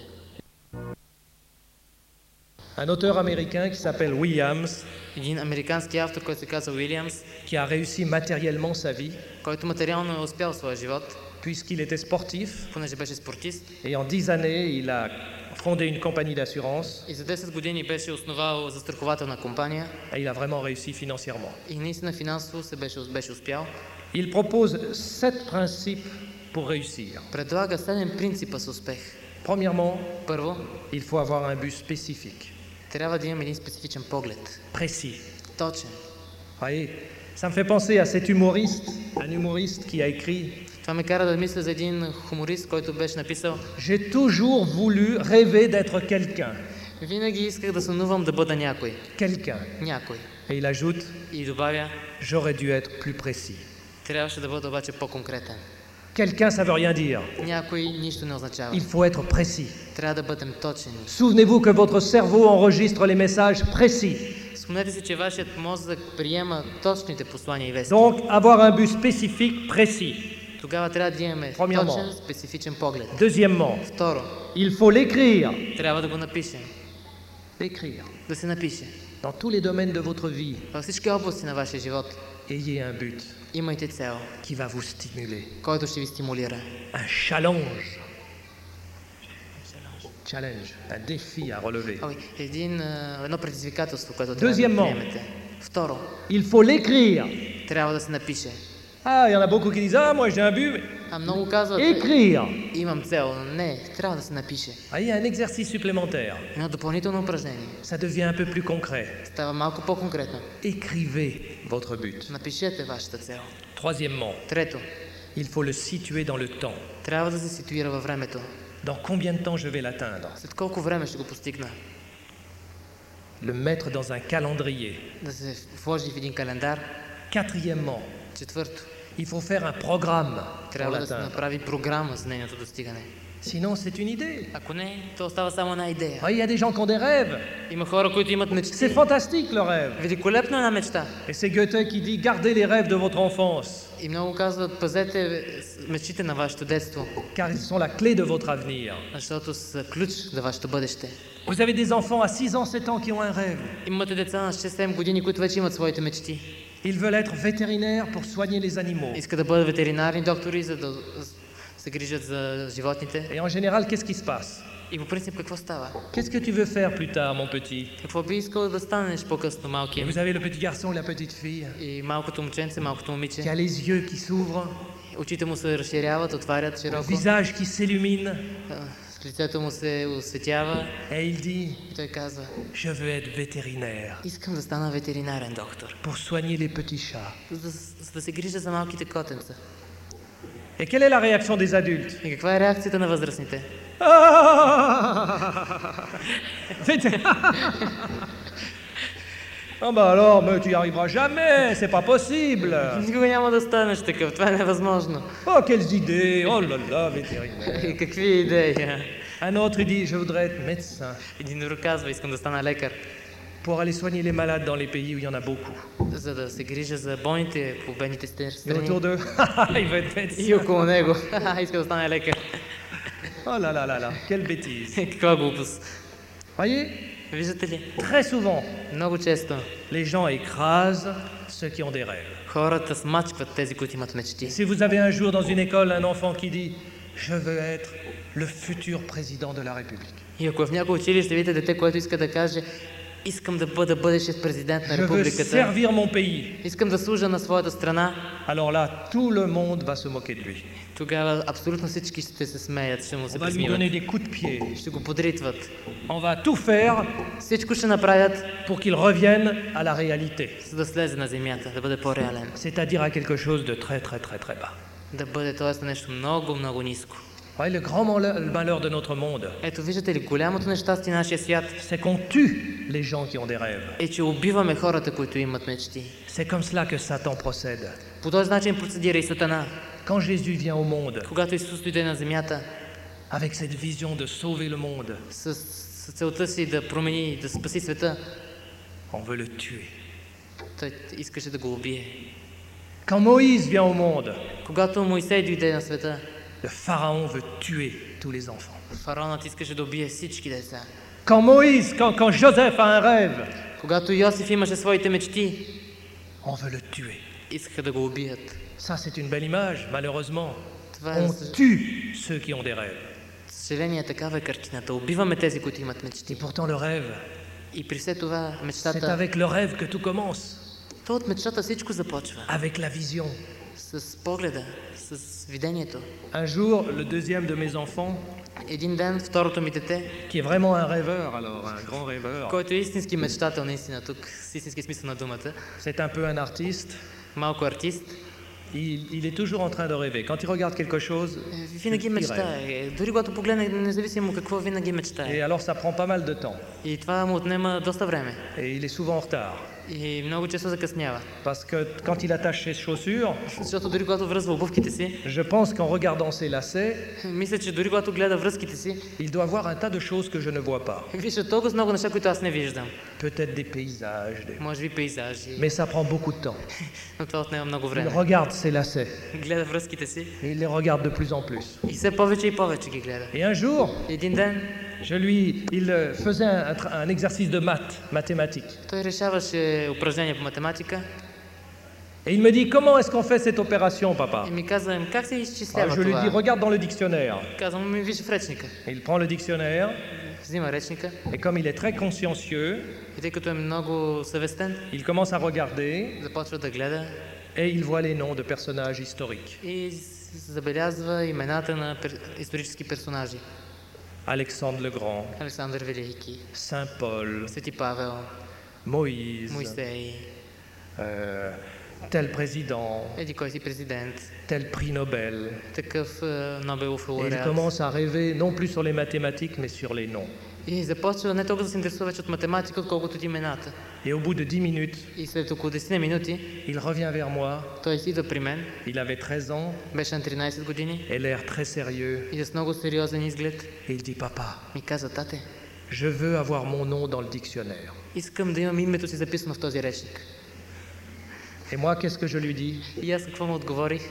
Speaker 1: Un auteur américain qui s'appelle Williams,
Speaker 2: Един американски автор, който се казва Уилямс,
Speaker 1: qui a réussi matériellement sa vie,
Speaker 2: който материално е успял в своя живот,
Speaker 1: puisqu'il était sportif,
Speaker 2: понеже беше спортист,
Speaker 1: et en 10 années, il a fondé une compagnie d'assurance,
Speaker 2: и за 10 години беше основал застрахователна компания
Speaker 1: et il a vraiment réussi financièrement.
Speaker 2: и наистина финансово се беше успял.
Speaker 1: Il propose 7 principes pour réussir.
Speaker 2: Предлага 7 принципа за успех.
Speaker 1: Premièrement,
Speaker 2: Първо,
Speaker 1: il faut avoir un but spécifique,
Speaker 2: трябва да имаме един специфичен поглед.
Speaker 1: précis.
Speaker 2: Точен.
Speaker 1: Voyez, ça me fait penser à cet humoriste, un humoriste qui a écrit
Speaker 2: Това ме кара да мисля за един хуморист, който беше написал:
Speaker 1: J'ai toujours voulu rêver d'être quelqu'un.
Speaker 2: винаги исках да сънувам да бъда някой.
Speaker 1: Quelqu'un.
Speaker 2: Някой.
Speaker 1: Et il ajoute
Speaker 2: И добавя:
Speaker 1: J'aurais dû être plus précis.
Speaker 2: трябваше да бъда обаче по-конкретен.
Speaker 1: Quelqu'un, ça veut rien dire.
Speaker 2: Някой нищо не означава.
Speaker 1: Il faut être précis.
Speaker 2: Трябва да бъдем точени.
Speaker 1: Souvenez-vous que votre cerveau enregistre les messages précis.
Speaker 2: Спомнете си, че вашият мозък приема точните послания и вести.
Speaker 1: Donc, avoir un but spécifique, précis.
Speaker 2: Тогава трябва да имаме
Speaker 1: Premièrement.
Speaker 2: точен, специфичен поглед.
Speaker 1: Deuxièmement,
Speaker 2: Второ,
Speaker 1: il faut l'écrire.
Speaker 2: трябва да го напишем.
Speaker 1: L'écrire.
Speaker 2: Да се напише.
Speaker 1: Dans tous les domaines de votre vie,
Speaker 2: Във всички области на вашия живот
Speaker 1: ayez un but
Speaker 2: имайте цел,
Speaker 1: qui va vous stimuler.
Speaker 2: който ще ви стимулира.
Speaker 1: Un challenge. Challenge, un défi à relever.
Speaker 2: Едно предизвикателство, което
Speaker 1: Deuxièmement.
Speaker 2: трябва да приемете. Второ,
Speaker 1: Il faut l'écrire.
Speaker 2: трябва да се напише.
Speaker 1: Ah, il y en a beaucoup qui disent Ah, moi j'ai un but. Mais
Speaker 2: А много казват:
Speaker 1: écrire.
Speaker 2: имам цел. Не, трябва да се напише.
Speaker 1: Ah, il y a un exercice supplémentaire.
Speaker 2: Едно допълнително упражнение.
Speaker 1: Ça devient un peu plus concret.
Speaker 2: Става малко по-конкретно.
Speaker 1: Écrivez votre but.
Speaker 2: Напишете вашата цел.
Speaker 1: Troisièmement,
Speaker 2: Трето,
Speaker 1: il faut le situer dans le temps.
Speaker 2: трябва да се ситуира във времето.
Speaker 1: Dans combien de temps je vais l'atteindre?
Speaker 2: След колко време ще го постигна?
Speaker 1: Le mettre dans un calendrier.
Speaker 2: Да се вложи в един календар.
Speaker 1: Quatrièmement,
Speaker 2: Четвърто,
Speaker 1: il faut faire un programme pour
Speaker 2: трябва да се
Speaker 1: l'atteindre.
Speaker 2: направи програма за нейното достигане.
Speaker 1: Sinon, c'est une idée.
Speaker 2: Ако не, то остава само една идея.
Speaker 1: Ah, il y a des gens qui ont des rêves.
Speaker 2: Има хора, които имат
Speaker 1: C'est
Speaker 2: мечти.
Speaker 1: fantastique le rêve.
Speaker 2: Великолепна една мечта.
Speaker 1: Et c'est Goethe qui dit Gardez les rêves de votre enfance,
Speaker 2: И много казват: пазете мечтите на вашето детство,
Speaker 1: car ils sont la clé de votre avenir.
Speaker 2: защото са ключ за вашето бъдеще.
Speaker 1: Vous avez des enfants à 6 ans, 7 ans qui ont un rêve.
Speaker 2: Имате деца на 6-7 години, които вече имат своите мечти.
Speaker 1: Ils veulent être vétérinaires pour soigner les animaux.
Speaker 2: Искат да бъдат ветеринарни доктори, за да се грижат за животните.
Speaker 1: Et en général, qu'est-ce qui se passe?
Speaker 2: И по принцип какво става?
Speaker 1: Qu'est-ce que tu veux faire plus tard, mon petit?
Speaker 2: Какво би искал да станеш по-късно,
Speaker 1: Et
Speaker 2: малкият?
Speaker 1: vous avez le petit garçon ou la petite fille
Speaker 2: И малкото момченце, малкото
Speaker 1: qui
Speaker 2: момиче,
Speaker 1: a les yeux qui s'ouvrent,
Speaker 2: очите му се разширяват, отварят
Speaker 1: le
Speaker 2: широко,
Speaker 1: visage qui s'illumine,
Speaker 2: с лицето му се осветява
Speaker 1: et il dit
Speaker 2: и той казва:
Speaker 1: Je veux être vétérinaire
Speaker 2: искам да стана ветеринарен доктор,
Speaker 1: pour soigner les petits chats.
Speaker 2: за да се грижа за малките котенца.
Speaker 1: Et quelle est la réaction des adultes?
Speaker 2: И каква е реакцията на възрастните?
Speaker 1: Ah bah alors, mais tu y arriveras jamais, c'est pas possible.
Speaker 2: Никога няма да станеш такъв, това е невъзможно.
Speaker 1: Oh, quelles idées, oh là là, vétérinaire.
Speaker 2: И какви идеи?
Speaker 1: Un autre, il dit, je voudrais être médecin
Speaker 2: Един друг казва: искам да стана лекар,
Speaker 1: pour aller soigner les malades dans les pays où il y en a beaucoup.
Speaker 2: за да се грижа за болните по бедните
Speaker 1: Et
Speaker 2: страни.
Speaker 1: autour d'eux, il veut être médecin.
Speaker 2: И около него: иска да стане лекар.
Speaker 1: Oh là là là là, quelle bêtise.
Speaker 2: Каква глупост.
Speaker 1: Voyez,
Speaker 2: Виждате ли?
Speaker 1: très souvent,
Speaker 2: Много често
Speaker 1: les gens écrasent ceux qui ont des rêves.
Speaker 2: хората смачкват тези, които имат мечти.
Speaker 1: Si vous avez un jour dans une école un enfant qui dit je veux être le futur président de la République,
Speaker 2: И ако в някое училище видите дете, което иска да каже: Искам да бъда бъдещ президент на
Speaker 1: Je veux
Speaker 2: републиката.
Speaker 1: servir mon pays.
Speaker 2: Искам да служа на своята страна.
Speaker 1: Alors là, tout le monde va se moquer de lui.
Speaker 2: Тогава абсолютно всички ще се смеят, ще му се
Speaker 1: On va lui
Speaker 2: присмиват.
Speaker 1: donner des coups de pied.
Speaker 2: Ще го подритват.
Speaker 1: On va tout faire
Speaker 2: Всичко ще направят,
Speaker 1: pour qu'il revienne à la réalité.
Speaker 2: за да слезе на земята, да бъде по-реален.
Speaker 1: C'est-à-dire à quelque chose de très très très très bas.
Speaker 2: Да бъде т.е. нещо много, много ниско.
Speaker 1: Voyez, le grand malheur de notre monde,
Speaker 2: Ето виждате ли, голямото нещастие на нашия свят
Speaker 1: c'est qu'on tue les gens qui ont des rêves.
Speaker 2: е, че убиваме хората, които имат мечти.
Speaker 1: C'est comme cela que Satan procède.
Speaker 2: По този начин процедира и Сатана.
Speaker 1: Quand Jésus vient au monde,
Speaker 2: Когато Исус дойде на земята
Speaker 1: avec cette vision de sauver le monde,
Speaker 2: с целта си да промени, да спаси света,
Speaker 1: on veut le tuer.
Speaker 2: той искаше да го убие.
Speaker 1: Quand Moïse vient au monde,
Speaker 2: Когато Моисей дойде на света,
Speaker 1: le pharaon veut tuer tous les enfants.
Speaker 2: фараонът искаше да убие всички деца.
Speaker 1: Quand Joseph a un rêve,
Speaker 2: Когато Йосиф имаше своите мечти,
Speaker 1: on veut le tuer.
Speaker 2: искаха да го убият.
Speaker 1: Ça, c'est une belle image, malheureusement.
Speaker 2: Това е,
Speaker 1: On
Speaker 2: за
Speaker 1: tue ceux qui ont des rêves.
Speaker 2: съжаление, такава е картината. Убиваме тези, които имат
Speaker 1: Et
Speaker 2: мечти.
Speaker 1: pourtant, le rêve,
Speaker 2: И при все това,
Speaker 1: c'est
Speaker 2: мечтата,
Speaker 1: avec le rêve que tout commence,
Speaker 2: то от мечтата всичко започва.
Speaker 1: avec la vision.
Speaker 2: С погледа, с видението.
Speaker 1: Un jour, le deuxième de mes enfants,
Speaker 2: Един ден, второто ми дете,
Speaker 1: qui est vraiment un rêveur, alors un grand rêveur,
Speaker 2: който е истински мечтател, наистина тук, с истински смисъл на думата,
Speaker 1: c'est un peu un artiste,
Speaker 2: малко артист,
Speaker 1: il est toujours en train de rêver. Quand il regarde quelque chose,
Speaker 2: винаги
Speaker 1: il rêve.
Speaker 2: мечтае. Дори когато погледне, независимо какво, винаги
Speaker 1: Et
Speaker 2: мечтае.
Speaker 1: alors ça prend pas mal de temps.
Speaker 2: И това му отнема доста време.
Speaker 1: Et il est souvent en retard.
Speaker 2: И много често закъснява.
Speaker 1: Parce que quand il attache ses chaussures,
Speaker 2: Защото дори когато връзва обувките си,
Speaker 1: je pense qu'en regardant ses lacets,
Speaker 2: мисля, че дори когато гледа връзките си,
Speaker 1: il doit voir un tas de choses que je ne vois pas.
Speaker 2: вижда толкова много неща, които аз не виждам.
Speaker 1: Peut-être des paysages,
Speaker 2: Може би пейзажи,
Speaker 1: mais ça prend beaucoup de temps.
Speaker 2: но това отнема много
Speaker 1: Il
Speaker 2: време.
Speaker 1: regarde ses lacets
Speaker 2: Гледа връзките си
Speaker 1: et il les regarde de plus en plus.
Speaker 2: и все повече и повече ги гледа.
Speaker 1: Et un jour,
Speaker 2: Един ден
Speaker 1: il faisait un exercice de mathématiques.
Speaker 2: той решаваше упражнения по математика
Speaker 1: Et il me dit, comment est-ce qu'on fait cette opération, papa?
Speaker 2: и ми каза, как се изчислява
Speaker 1: Je lui dis,
Speaker 2: това?
Speaker 1: regarde dans le dictionnaire.
Speaker 2: Казвам, ми виж в речника.
Speaker 1: Et il prend le dictionnaire,
Speaker 2: Взима речника
Speaker 1: et comme il est très consciencieux,
Speaker 2: и тъй като е много съвестен,
Speaker 1: il commence à regarder,
Speaker 2: започва да гледа
Speaker 1: et il voit les noms de personnages historiques.
Speaker 2: и забелязва имената на исторически персонажи.
Speaker 1: Alexandre le Grand,
Speaker 2: Александър Велики,
Speaker 1: Saint Paul,
Speaker 2: Свети Павел,
Speaker 1: Moïse,
Speaker 2: Моисей,
Speaker 1: tel président,
Speaker 2: еди кой си президент,
Speaker 1: tel prix Nobel.
Speaker 2: такъв Нобелов
Speaker 1: Et il
Speaker 2: лауреат.
Speaker 1: commence à rêver non plus sur les mathématiques, mais sur les noms.
Speaker 2: И започва не толкова да се интересува вече от математика, отколкото от имената.
Speaker 1: Et au bout de 10 minutes,
Speaker 2: И след около 10 минути
Speaker 1: il revient vers moi.
Speaker 2: той идва при мен,
Speaker 1: Il avait 13 ans
Speaker 2: беше на 13 години
Speaker 1: et l'air très sérieux.
Speaker 2: и с много сериозен изглед
Speaker 1: Et il dit, papa,
Speaker 2: ми каза, тате,
Speaker 1: je veux avoir mon nom dans le dictionnaire.
Speaker 2: искам да имам името си записано в този речник.
Speaker 1: Et moi, qu'est-ce que je lui dis?
Speaker 2: И аз какво му отговорих?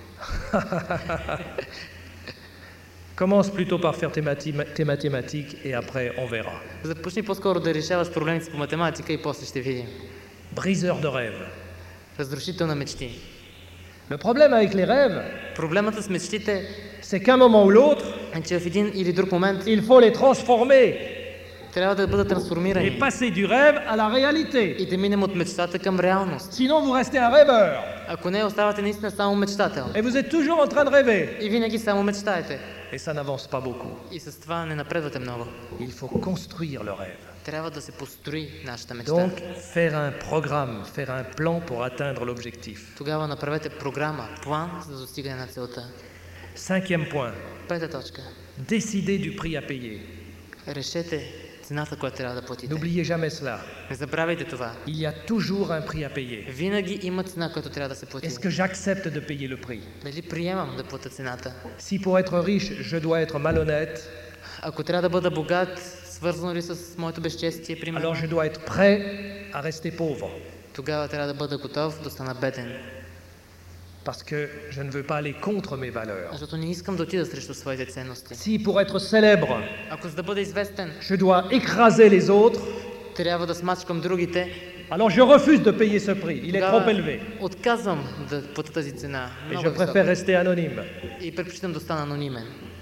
Speaker 1: Commence plutôt par faire tes mathématiques et après on verra.
Speaker 2: Започни по-скоро да решаваш проблемите си по математика и после ще видим.
Speaker 1: Briseur de rêves.
Speaker 2: Разрушител на мечти.
Speaker 1: Le problème avec les rêves,
Speaker 2: Проблемът с мечтите
Speaker 1: c'est qu'à un moment ou l'autre,
Speaker 2: е, че в един или друг момент
Speaker 1: il faut les transformer
Speaker 2: трябва да бъдат трансформирани
Speaker 1: et passer du rêve à la réalité.
Speaker 2: и да минем от мечтата към реалност.
Speaker 1: Sinon, vous restez un rêveur
Speaker 2: Ако не, оставате наистина само мечтател.
Speaker 1: et vous êtes toujours en train de rêver.
Speaker 2: И винаги само мечтаете.
Speaker 1: Et ça n'avance pas beaucoup.
Speaker 2: И с това не напредвате много.
Speaker 1: Il faut construire le rêve.
Speaker 2: Трябва да се построи нашата мечта.
Speaker 1: Donc, faire un programme, faire un plan pour atteindre l'objectif.
Speaker 2: Тогава направете програма, план за достигане на целта.
Speaker 1: 5e point,
Speaker 2: Пета точка.
Speaker 1: décidez du prix à payer.
Speaker 2: Решете цената, която трябва да платите.
Speaker 1: N'oubliez jamais cela.
Speaker 2: Не забравяйте това.
Speaker 1: Il y a toujours un prix à payer.
Speaker 2: Винаги има цена, която трябва да се плати.
Speaker 1: Est-ce que j'accepte de payer le prix?
Speaker 2: Дали приемам да платя цената?
Speaker 1: Si pour être riche, je dois être malhonnête,
Speaker 2: Ако трябва да бъда богат, свързано ли с моето безчестие, примерно,
Speaker 1: alors je dois être prêt à rester pauvre.
Speaker 2: тогава трябва да бъда готов да стана беден.
Speaker 1: Parce que je ne veux pas aller contre mes valeurs.
Speaker 2: Защото не искам да отида срещу своите ценности.
Speaker 1: Si pour être célèbre,
Speaker 2: Ако за да бъда известен,
Speaker 1: je dois écraser les autres,
Speaker 2: трябва да смачкам другите,
Speaker 1: alors je refuse de payer ce prix. Il est trop
Speaker 2: тогава
Speaker 1: élevé.
Speaker 2: отказвам да платя тази цена.
Speaker 1: Et
Speaker 2: Много
Speaker 1: je
Speaker 2: е
Speaker 1: préfère
Speaker 2: висока.
Speaker 1: rester anonyme.
Speaker 2: И предпочитам да стана анонимен.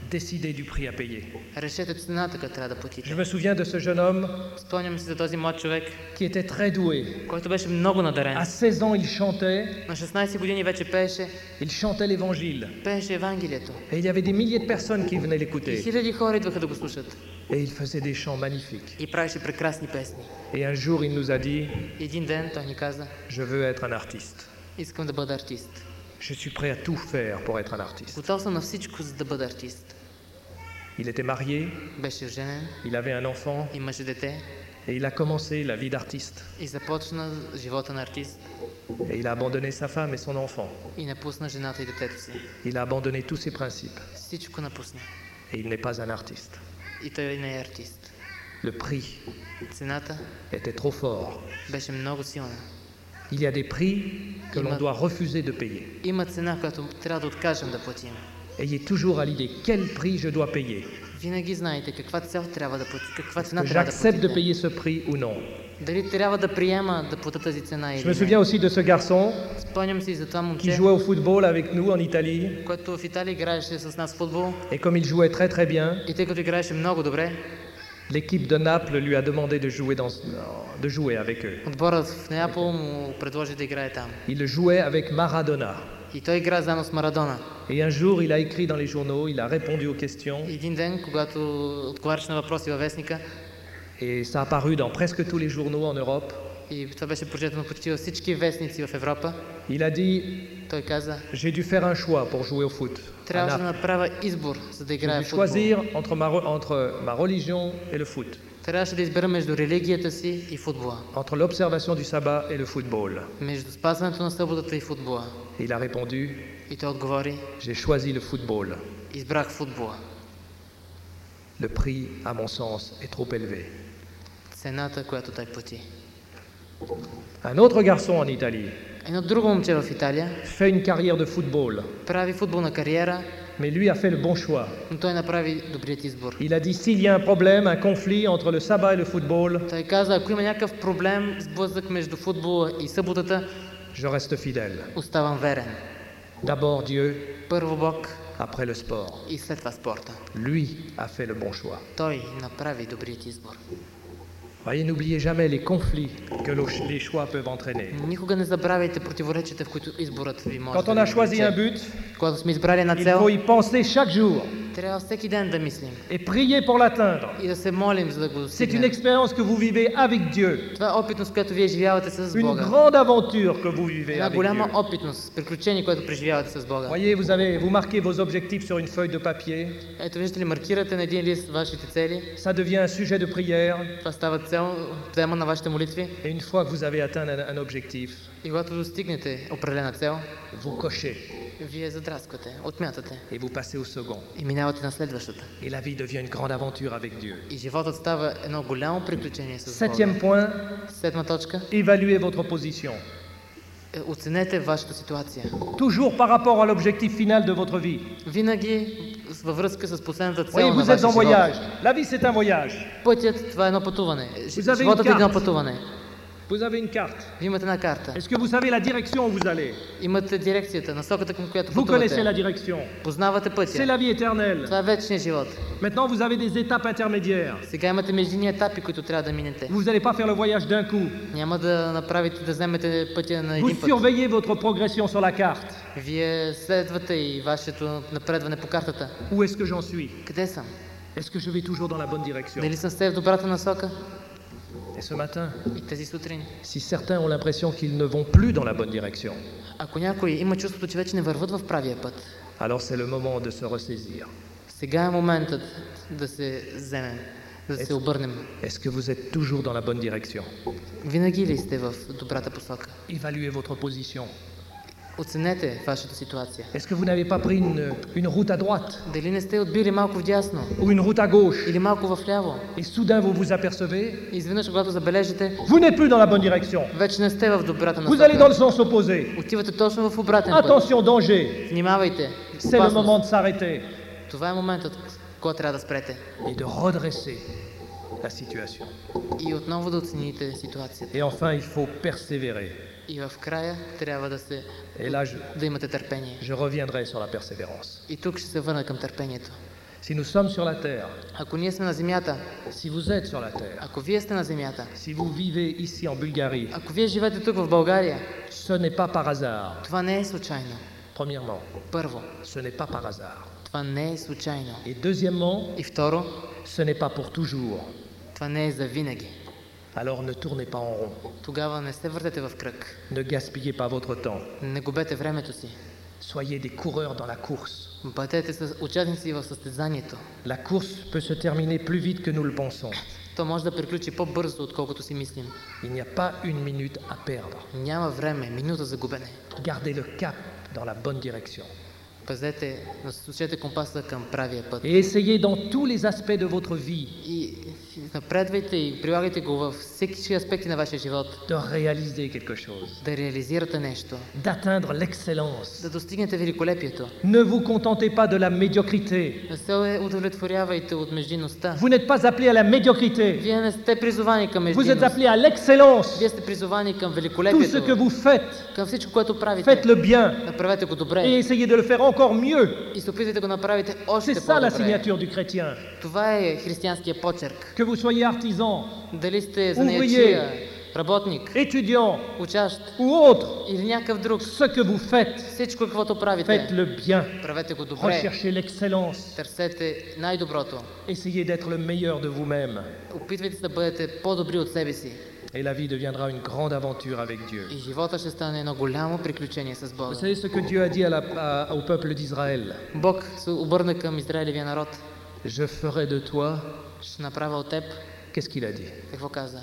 Speaker 1: Décidez du prix à payer.
Speaker 2: Решете цената, която трябва да
Speaker 1: Je
Speaker 2: платите.
Speaker 1: me souviens de ce jeune homme
Speaker 2: Спомням си за този млад човек,
Speaker 1: qui était très doué.
Speaker 2: който беше много надарен.
Speaker 1: À 16 ans, il chantait,
Speaker 2: На 16 години вече пееше,
Speaker 1: il chantait l'évangile.
Speaker 2: пееше Евангелието.
Speaker 1: Et il y avait des milliers de personnes qui venaient
Speaker 2: И
Speaker 1: l'écouter.
Speaker 2: хиляди хора идваха да го слушат.
Speaker 1: Et il faisait des chants magnifiques.
Speaker 2: И правеше прекрасни песни.
Speaker 1: Et un jour, il nous a dit,
Speaker 2: И един ден той ни каза,
Speaker 1: je veux être un artiste.
Speaker 2: искам да бъда артист.
Speaker 1: Je suis prêt à tout faire pour être un artiste.
Speaker 2: Готов съм на всичко, за да бъда артист.
Speaker 1: Il était marié,
Speaker 2: Беше женен,
Speaker 1: il avait un enfant
Speaker 2: имаше дете
Speaker 1: et il a commencé la vie d'artiste.
Speaker 2: и започна живота на артист.
Speaker 1: Et il a abandonné sa femme et son enfant.
Speaker 2: И напусна жената и детето си.
Speaker 1: Il a abandonné tous ses principes.
Speaker 2: Всичко напусна.
Speaker 1: Et il n'est pas un artiste.
Speaker 2: И той не е артист.
Speaker 1: Le prix
Speaker 2: Цената
Speaker 1: était trop fort.
Speaker 2: беше много силна.
Speaker 1: Il y a des prix que l'on
Speaker 2: Ima-
Speaker 1: doit refuser de payer.
Speaker 2: Има цена, която трябва да откажем да платим.
Speaker 1: Ayez toujours à l'idée quel prix je dois payer.
Speaker 2: Винаги знаете каква цел трябва да платите, каква
Speaker 1: Que
Speaker 2: цена трябва да
Speaker 1: j'accepte de
Speaker 2: платите.
Speaker 1: payer ce prix ou non.
Speaker 2: Дали трябва да приема да плата тази цена
Speaker 1: Je me
Speaker 2: или не.
Speaker 1: souviens aussi de ce garçon
Speaker 2: Спомням си за това
Speaker 1: qui
Speaker 2: момче,
Speaker 1: jouait au football avec nous en Italie.
Speaker 2: което в Италия играеше с нас в футбол.
Speaker 1: Et comme il jouait très très bien,
Speaker 2: И тъй като играеше много добре,
Speaker 1: l'équipe de Naples lui a demandé de jouer avec eux.
Speaker 2: отборът в Неапол му предложи да играе там.
Speaker 1: Il jouait avec Maradona.
Speaker 2: И той игра заедно с Марадона.
Speaker 1: Et un jour, il a écrit dans les journaux, il a répondu aux questions,
Speaker 2: И един ден, когато отговаряше на въпроси във вестника,
Speaker 1: et ça a apparu dans presque tous les journaux en Europe.
Speaker 2: и това беше прочетено почти във всички вестници в Европа,
Speaker 1: Il a dit,
Speaker 2: той каза,
Speaker 1: j'ai dû faire un choix pour jouer au foot. à
Speaker 2: трябваше да
Speaker 1: Naples.
Speaker 2: направя избор, за да
Speaker 1: J'ai
Speaker 2: играя
Speaker 1: dû
Speaker 2: в футбол.
Speaker 1: choisir entre ma religion et le foot,
Speaker 2: Трябваше да избера между религията си и футбола.
Speaker 1: entre l'observation du sabbat et le football.
Speaker 2: Между спазването на съботата и футбола.
Speaker 1: Et il a répondu,
Speaker 2: И той отговори,
Speaker 1: j'ai choisi le football.
Speaker 2: избрах футбола.
Speaker 1: Le prix, à mon sens, est trop élevé.
Speaker 2: Цената, която той плати.
Speaker 1: Un autre garçon en Italie
Speaker 2: Едно друго момче в Италия
Speaker 1: fait une carrière de football,
Speaker 2: прави футболна кариера,
Speaker 1: mais lui a fait le bon choix.
Speaker 2: но той направи добрият избор.
Speaker 1: Il a dit, s'il y a un problème, un conflit entre le sabbat et le football,
Speaker 2: Той каза, ако има някакъв проблем, сблъсък между футбола и съботата,
Speaker 1: je reste fidèle.
Speaker 2: оставам верен.
Speaker 1: D'abord Dieu,
Speaker 2: Първо Бог
Speaker 1: après le sport.
Speaker 2: и след това спорта.
Speaker 1: Lui a fait le bon choix.
Speaker 2: Той направи добрият избор.
Speaker 1: Voyez, n'oubliez jamais les conflits que les choix peuvent entraîner.
Speaker 2: Никога не забравяйте противоречията, в които изборът ви може
Speaker 1: Quand
Speaker 2: да
Speaker 1: on a
Speaker 2: ви
Speaker 1: choisi un
Speaker 2: влече.
Speaker 1: but,
Speaker 2: Когато сме избрали една
Speaker 1: il
Speaker 2: цел,
Speaker 1: faut y penser chaque jour
Speaker 2: трябва всеки ден да мислим
Speaker 1: et prier pour l'atteindre.
Speaker 2: и да се молим, за да го
Speaker 1: C'est une
Speaker 2: достигнем.
Speaker 1: expérience que vous vivez avec Dieu,
Speaker 2: Това е опитност, която вие живявате с
Speaker 1: une
Speaker 2: Бога.
Speaker 1: grande aventure que vous vivez
Speaker 2: Една
Speaker 1: avec
Speaker 2: голяма
Speaker 1: Dieu.
Speaker 2: опитност, приключение, което преживявате с Бога.
Speaker 1: Voyez, vous marquez vos objectifs sur une feuille de papier,
Speaker 2: Ето виждате ли, маркирате на един лист вашите цели.
Speaker 1: ça devient un sujet de prière,
Speaker 2: Това става цел, тема на вашите молитви.
Speaker 1: et une fois que vous avez atteint un objectif,
Speaker 2: И когато достигнете определена цел,
Speaker 1: vous cochez
Speaker 2: вие задрасквате, отмятате
Speaker 1: et vous passez au second.
Speaker 2: и минавате на следващата.
Speaker 1: Et la vie devient une grande aventure avec Dieu.
Speaker 2: И животът става едно голямо приключение с Бога.
Speaker 1: Septième point,
Speaker 2: Седма точка.
Speaker 1: évaluez votre position.
Speaker 2: Оценете вашата ситуация.
Speaker 1: Toujours par rapport à l'objectif final de votre vie.
Speaker 2: Винаги във връзка с последната
Speaker 1: Voyez,
Speaker 2: цел на
Speaker 1: vous êtes
Speaker 2: вашия
Speaker 1: en
Speaker 2: живот.
Speaker 1: voyage. La vie, c'est un voyage.
Speaker 2: Пътят, това е едно пътуване.
Speaker 1: avez une
Speaker 2: Животът е едно
Speaker 1: carte.
Speaker 2: пътуване.
Speaker 1: Vous avez une carte.
Speaker 2: Вие имате една карта.
Speaker 1: Est-ce que vous savez la direction où vous allez?
Speaker 2: Имате дирекцията, насоката, към която
Speaker 1: Vous connaissez
Speaker 2: пътувате.
Speaker 1: la direction.
Speaker 2: Познавате
Speaker 1: C'est
Speaker 2: пътя.
Speaker 1: la vie éternelle.
Speaker 2: Това е вечният живот.
Speaker 1: Maintenant, vous avez des étapes intermédiaires.
Speaker 2: Сега имате междинни етапи, които трябва да минете.
Speaker 1: Vous n'allez pas faire le voyage d'un coup.
Speaker 2: Няма да направите, да вземете пътя на
Speaker 1: Vous
Speaker 2: един път.
Speaker 1: surveillez votre progression sur la carte.
Speaker 2: Вие следвате и вашето напредване по картата.
Speaker 1: Où est-ce que j'en suis?
Speaker 2: Къде съм?
Speaker 1: Est-ce que je vais toujours dans la bonne direction?
Speaker 2: Дали съм все в добрата насока?
Speaker 1: Et ce matin,
Speaker 2: И тези сутрин.
Speaker 1: si certains ont l'impression qu'ils ne vont plus dans la bonne direction,
Speaker 2: Ако някой има чувството, че вече не върват в правия път,
Speaker 1: alors c'est le moment de se ressaisir.
Speaker 2: сега е моментът да се вземем, да се обърнем.
Speaker 1: Est-ce que vous êtes toujours dans la bonne direction?
Speaker 2: Винаги ли сте в добрата посока?
Speaker 1: Évaluez votre position.
Speaker 2: Оценете вашата ситуация.
Speaker 1: Est-ce que vous n'avez pas pris une route à droite
Speaker 2: Дали не сте отбили малко вдясно
Speaker 1: ou une route à gauche
Speaker 2: или малко вляво?
Speaker 1: et soudain vous vous apercevez,
Speaker 2: И изведнъж, когато забележите,
Speaker 1: vous n'êtes plus dans la bonne direction.
Speaker 2: вече не сте в добрата
Speaker 1: Vous allez dans le
Speaker 2: насока.
Speaker 1: sens opposé.
Speaker 2: Отивате точно в обратен път.
Speaker 1: Attention, danger.
Speaker 2: Внимавайте!
Speaker 1: C'est le
Speaker 2: Опасност.
Speaker 1: moment de s'arrêter
Speaker 2: Това е моментът, когато трябва да спрете.
Speaker 1: et de redresser la situation.
Speaker 2: И отново да оцените ситуацията.
Speaker 1: Et enfin, il faut persévérer.
Speaker 2: И в края трябва
Speaker 1: Et là,
Speaker 2: да имате търпение.
Speaker 1: je reviendrai sur la persévérance.
Speaker 2: И тук ще се върна към търпението.
Speaker 1: Si nous sommes sur la terre,
Speaker 2: Ако ние сме на земята,
Speaker 1: si vous êtes sur la terre,
Speaker 2: ако вие сте на земята,
Speaker 1: si vous vivez ici en Bulgarie,
Speaker 2: ако вие живеете тук в България,
Speaker 1: ce n'est pas par hasard.
Speaker 2: това не е случайно.
Speaker 1: Premièrement,
Speaker 2: Първо,
Speaker 1: ce n'est pas par hasard.
Speaker 2: това не е случайно.
Speaker 1: Et deuxièmement,
Speaker 2: И второ,
Speaker 1: ce n'est pas pour toujours.
Speaker 2: това не е за винаги.
Speaker 1: Alors ne tournez pas en rond.
Speaker 2: Тогава не се въртете в кръг.
Speaker 1: Ne gaspillez pas votre temps.
Speaker 2: Не губете времето си.
Speaker 1: Soyez des coureurs dans la course.
Speaker 2: Бъдете участници в състезанието.
Speaker 1: La course peut se terminer plus vite que nous le pensons.
Speaker 2: То може да приключи по-бързо, отколкото си мислим.
Speaker 1: Il n'y a pas une minute à perdre.
Speaker 2: Няма време, минута за губене.
Speaker 1: Gardez le cap dans la bonne direction.
Speaker 2: Пазете, насочете компаса към правия път.
Speaker 1: Et essayez dans tous les aspects de votre vie
Speaker 2: И напредвайте и прилагайте го във всеки аспекти на вашия живот.
Speaker 1: de réaliser quelque chose,
Speaker 2: Да реализирате нещо.
Speaker 1: d'atteindre l'excellence.
Speaker 2: Да достигнете великолепието.
Speaker 1: Ne vous contentez pas de la médiocrité.
Speaker 2: Не се удовлетворявайте от междинността.
Speaker 1: Vous n'êtes pas appelé à la médiocrité.
Speaker 2: Вие не сте призовани към
Speaker 1: Vous êtes
Speaker 2: междинност.
Speaker 1: appelé à l'excellence.
Speaker 2: Вие сте призовани към
Speaker 1: Tout ce que
Speaker 2: великолепието.
Speaker 1: vous faites,
Speaker 2: Към всичко, което правите.
Speaker 1: faites-le bien
Speaker 2: Направете го
Speaker 1: et
Speaker 2: добре.
Speaker 1: essayez de le faire encore mieux.
Speaker 2: И се опитайте да го направите
Speaker 1: C'est
Speaker 2: още
Speaker 1: ça la
Speaker 2: по-добре.
Speaker 1: signature du chrétien.
Speaker 2: Това е християнския почерк.
Speaker 1: Que vous soyez artisan,
Speaker 2: Дали сте занаятчия, работник,
Speaker 1: étudiant
Speaker 2: учащ
Speaker 1: ou autre,
Speaker 2: или някакъв друг.
Speaker 1: ce que vous faites,
Speaker 2: Всичко, каквото правите,
Speaker 1: faites-le bien.
Speaker 2: правете го добре.
Speaker 1: Recherchez l'excellence.
Speaker 2: Търсете най-доброто.
Speaker 1: Essayez d'être le meilleur de vous-même.
Speaker 2: Опитвайте се да бъдете по-добри от себе си.
Speaker 1: Et la vie deviendra une grande aventure avec Dieu.
Speaker 2: И живота ще стане едно голямо приключение с
Speaker 1: Vous
Speaker 2: Бога.
Speaker 1: savez ce que Dieu a dit au peuple d'Israël?
Speaker 2: Бог се обърна към Израилевия народ.
Speaker 1: Je ferai de toi.
Speaker 2: Ще направя от теб.
Speaker 1: Qu'est-ce qu'il a dit?
Speaker 2: Какво каза?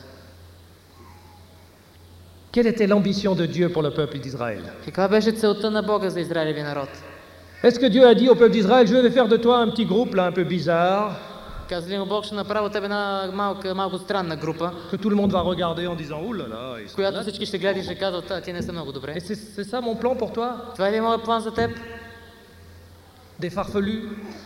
Speaker 1: Quelle était l'ambition de Dieu pour le peuple d'Israël?
Speaker 2: Каква беше целта на Бога за Израилевия народ?
Speaker 1: Est-ce que Dieu a dit au peuple d'Israël, je vais faire de toi un petit groupe là un peu bizarre,
Speaker 2: Каза ли му Бог, ще направя от теб една малко странна група,
Speaker 1: que tout le monde va regarder en disant, ouh là là, ils sont
Speaker 2: която
Speaker 1: malades.
Speaker 2: всички ще гледат и ще казват, ти не са много добре.
Speaker 1: Et c'est ça mon plan pour toi?
Speaker 2: Това ли е моят план за теб?
Speaker 1: Des farfelus,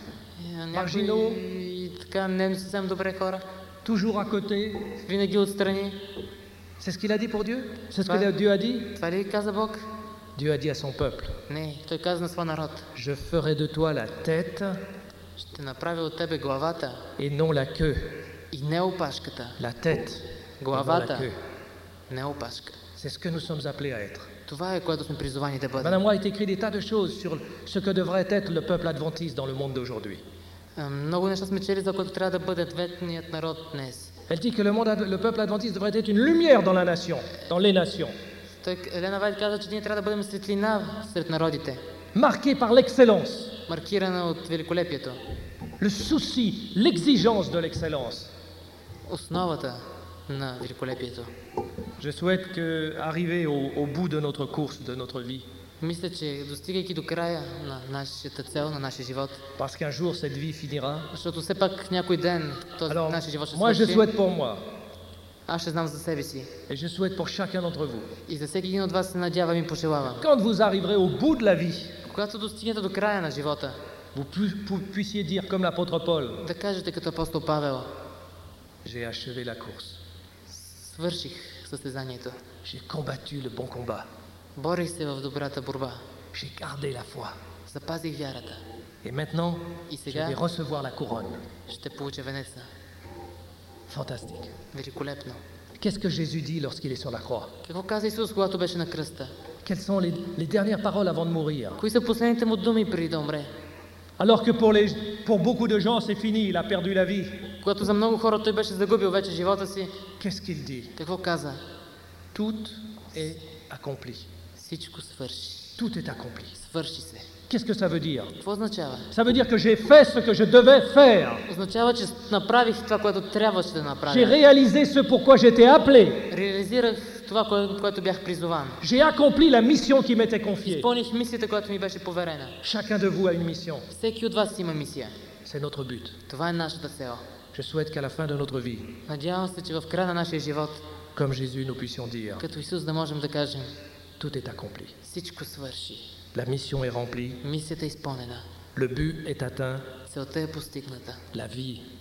Speaker 2: Някои така не съвсем добре хора,
Speaker 1: toujours à côté.
Speaker 2: винаги отстрани.
Speaker 1: C'est ce qu'il a dit pour Dieu? C'est ce que Dieu a dit?
Speaker 2: Това ли каза Бог?
Speaker 1: Dieu a dit à son peuple,
Speaker 2: Не, той каза на своя народ.
Speaker 1: je ferai de toi la tête
Speaker 2: Ще направя от тебе главата
Speaker 1: et non la queue.
Speaker 2: и не опашката.
Speaker 1: La tête, et non la
Speaker 2: Главата,
Speaker 1: queue.
Speaker 2: не опашка.
Speaker 1: C'est ce que nous sommes appelés à être.
Speaker 2: Това е, което сме призовани да бъдем.
Speaker 1: Madame White écrit des tas de choses sur ce que devrait être le peuple adventiste dans le monde d'aujourd'hui.
Speaker 2: Много неща сме чели, за което трябва да бъде адвентният народ днес.
Speaker 1: Elle dit que le peuple adventiste devrait être une lumière dans la nation, dans les nations,
Speaker 2: Елена Вайт каза, че ние трябва да бъдем светлина сред народите,
Speaker 1: marquée par l'excellence,
Speaker 2: маркирана от великолепието.
Speaker 1: le souci, l'exigence de l'excellence.
Speaker 2: Основата на великолепието.
Speaker 1: Je souhaite que, arriver au bout de notre course, de notre vie,
Speaker 2: Мисля, че достигайки до края на нашата цел, на нашия живот,
Speaker 1: parce qu'un jour cette vie finira.
Speaker 2: защото все пак някой ден този
Speaker 1: Alors,
Speaker 2: нашия живот ще
Speaker 1: moi je
Speaker 2: свърши,
Speaker 1: souhaite pour moi,
Speaker 2: аз ще знам за себе си.
Speaker 1: et je souhaite pour chacun d'entre vous,
Speaker 2: И за всеки един от вас се надявам и пожелавам.
Speaker 1: quand vous arriverez au bout de la vie,
Speaker 2: Когато достигнете до края на живота,
Speaker 1: vous puissiez dire comme l'apôtre Paul,
Speaker 2: да кажете като апостол Павел,
Speaker 1: j'ai achevé la course,
Speaker 2: свърших състезанието.
Speaker 1: j'ai combattu le bon combat,
Speaker 2: Борих се в добрата борба.
Speaker 1: j'ai gardé la foi.
Speaker 2: Запазих вярата.
Speaker 1: Et maintenant,
Speaker 2: И
Speaker 1: je
Speaker 2: сега
Speaker 1: vais recevoir la couronne.
Speaker 2: ще получа венеца.
Speaker 1: Fantastique.
Speaker 2: Великолепно.
Speaker 1: Qu'est-ce que Jésus dit lorsqu'il est sur la croix?
Speaker 2: Какво каза Исус, когато беше на кръста?
Speaker 1: Quelles sont les dernières paroles avant de mourir?
Speaker 2: Кои са последните му думи преди да умре?
Speaker 1: Alors que pour beaucoup de gens, c'est fini, il a perdu la vie.
Speaker 2: Когато за много хора той беше загубил вече живота си,
Speaker 1: Qu'est-ce qu'il dit?
Speaker 2: какво каза?
Speaker 1: Tout est accompli.
Speaker 2: Всичко свърши.
Speaker 1: Tout est accompli.
Speaker 2: Свърши се.
Speaker 1: Qu'est-ce que ça veut dire?
Speaker 2: Какво означава?
Speaker 1: Ça veut dire que j'ai fait ce que je devais faire.
Speaker 2: Означава, че направих това, което трябваше да
Speaker 1: J'ai
Speaker 2: направя.
Speaker 1: réalisé ce pourquoi j'étais appelé.
Speaker 2: Реализирах това, което бях призован.
Speaker 1: J'ai accompli la mission qui m'était confiée.
Speaker 2: Изпълних мисията, която ми беше поверена.
Speaker 1: Chacun de vous a une mission.
Speaker 2: Всеки от вас има мисия.
Speaker 1: C'est notre but.
Speaker 2: Това е нашата цел.
Speaker 1: Je souhaite qu'à la fin de notre vie,
Speaker 2: Надявам се, че в края на нашия живот,
Speaker 1: comme Jésus, nous puissions dire,
Speaker 2: като Исус, да можем да кажем,
Speaker 1: tout est accompli.
Speaker 2: всичко свърши.
Speaker 1: La mission est remplie,
Speaker 2: Мисията е изпълнена.
Speaker 1: le but est atteint,
Speaker 2: Целта е постигната.
Speaker 1: la vie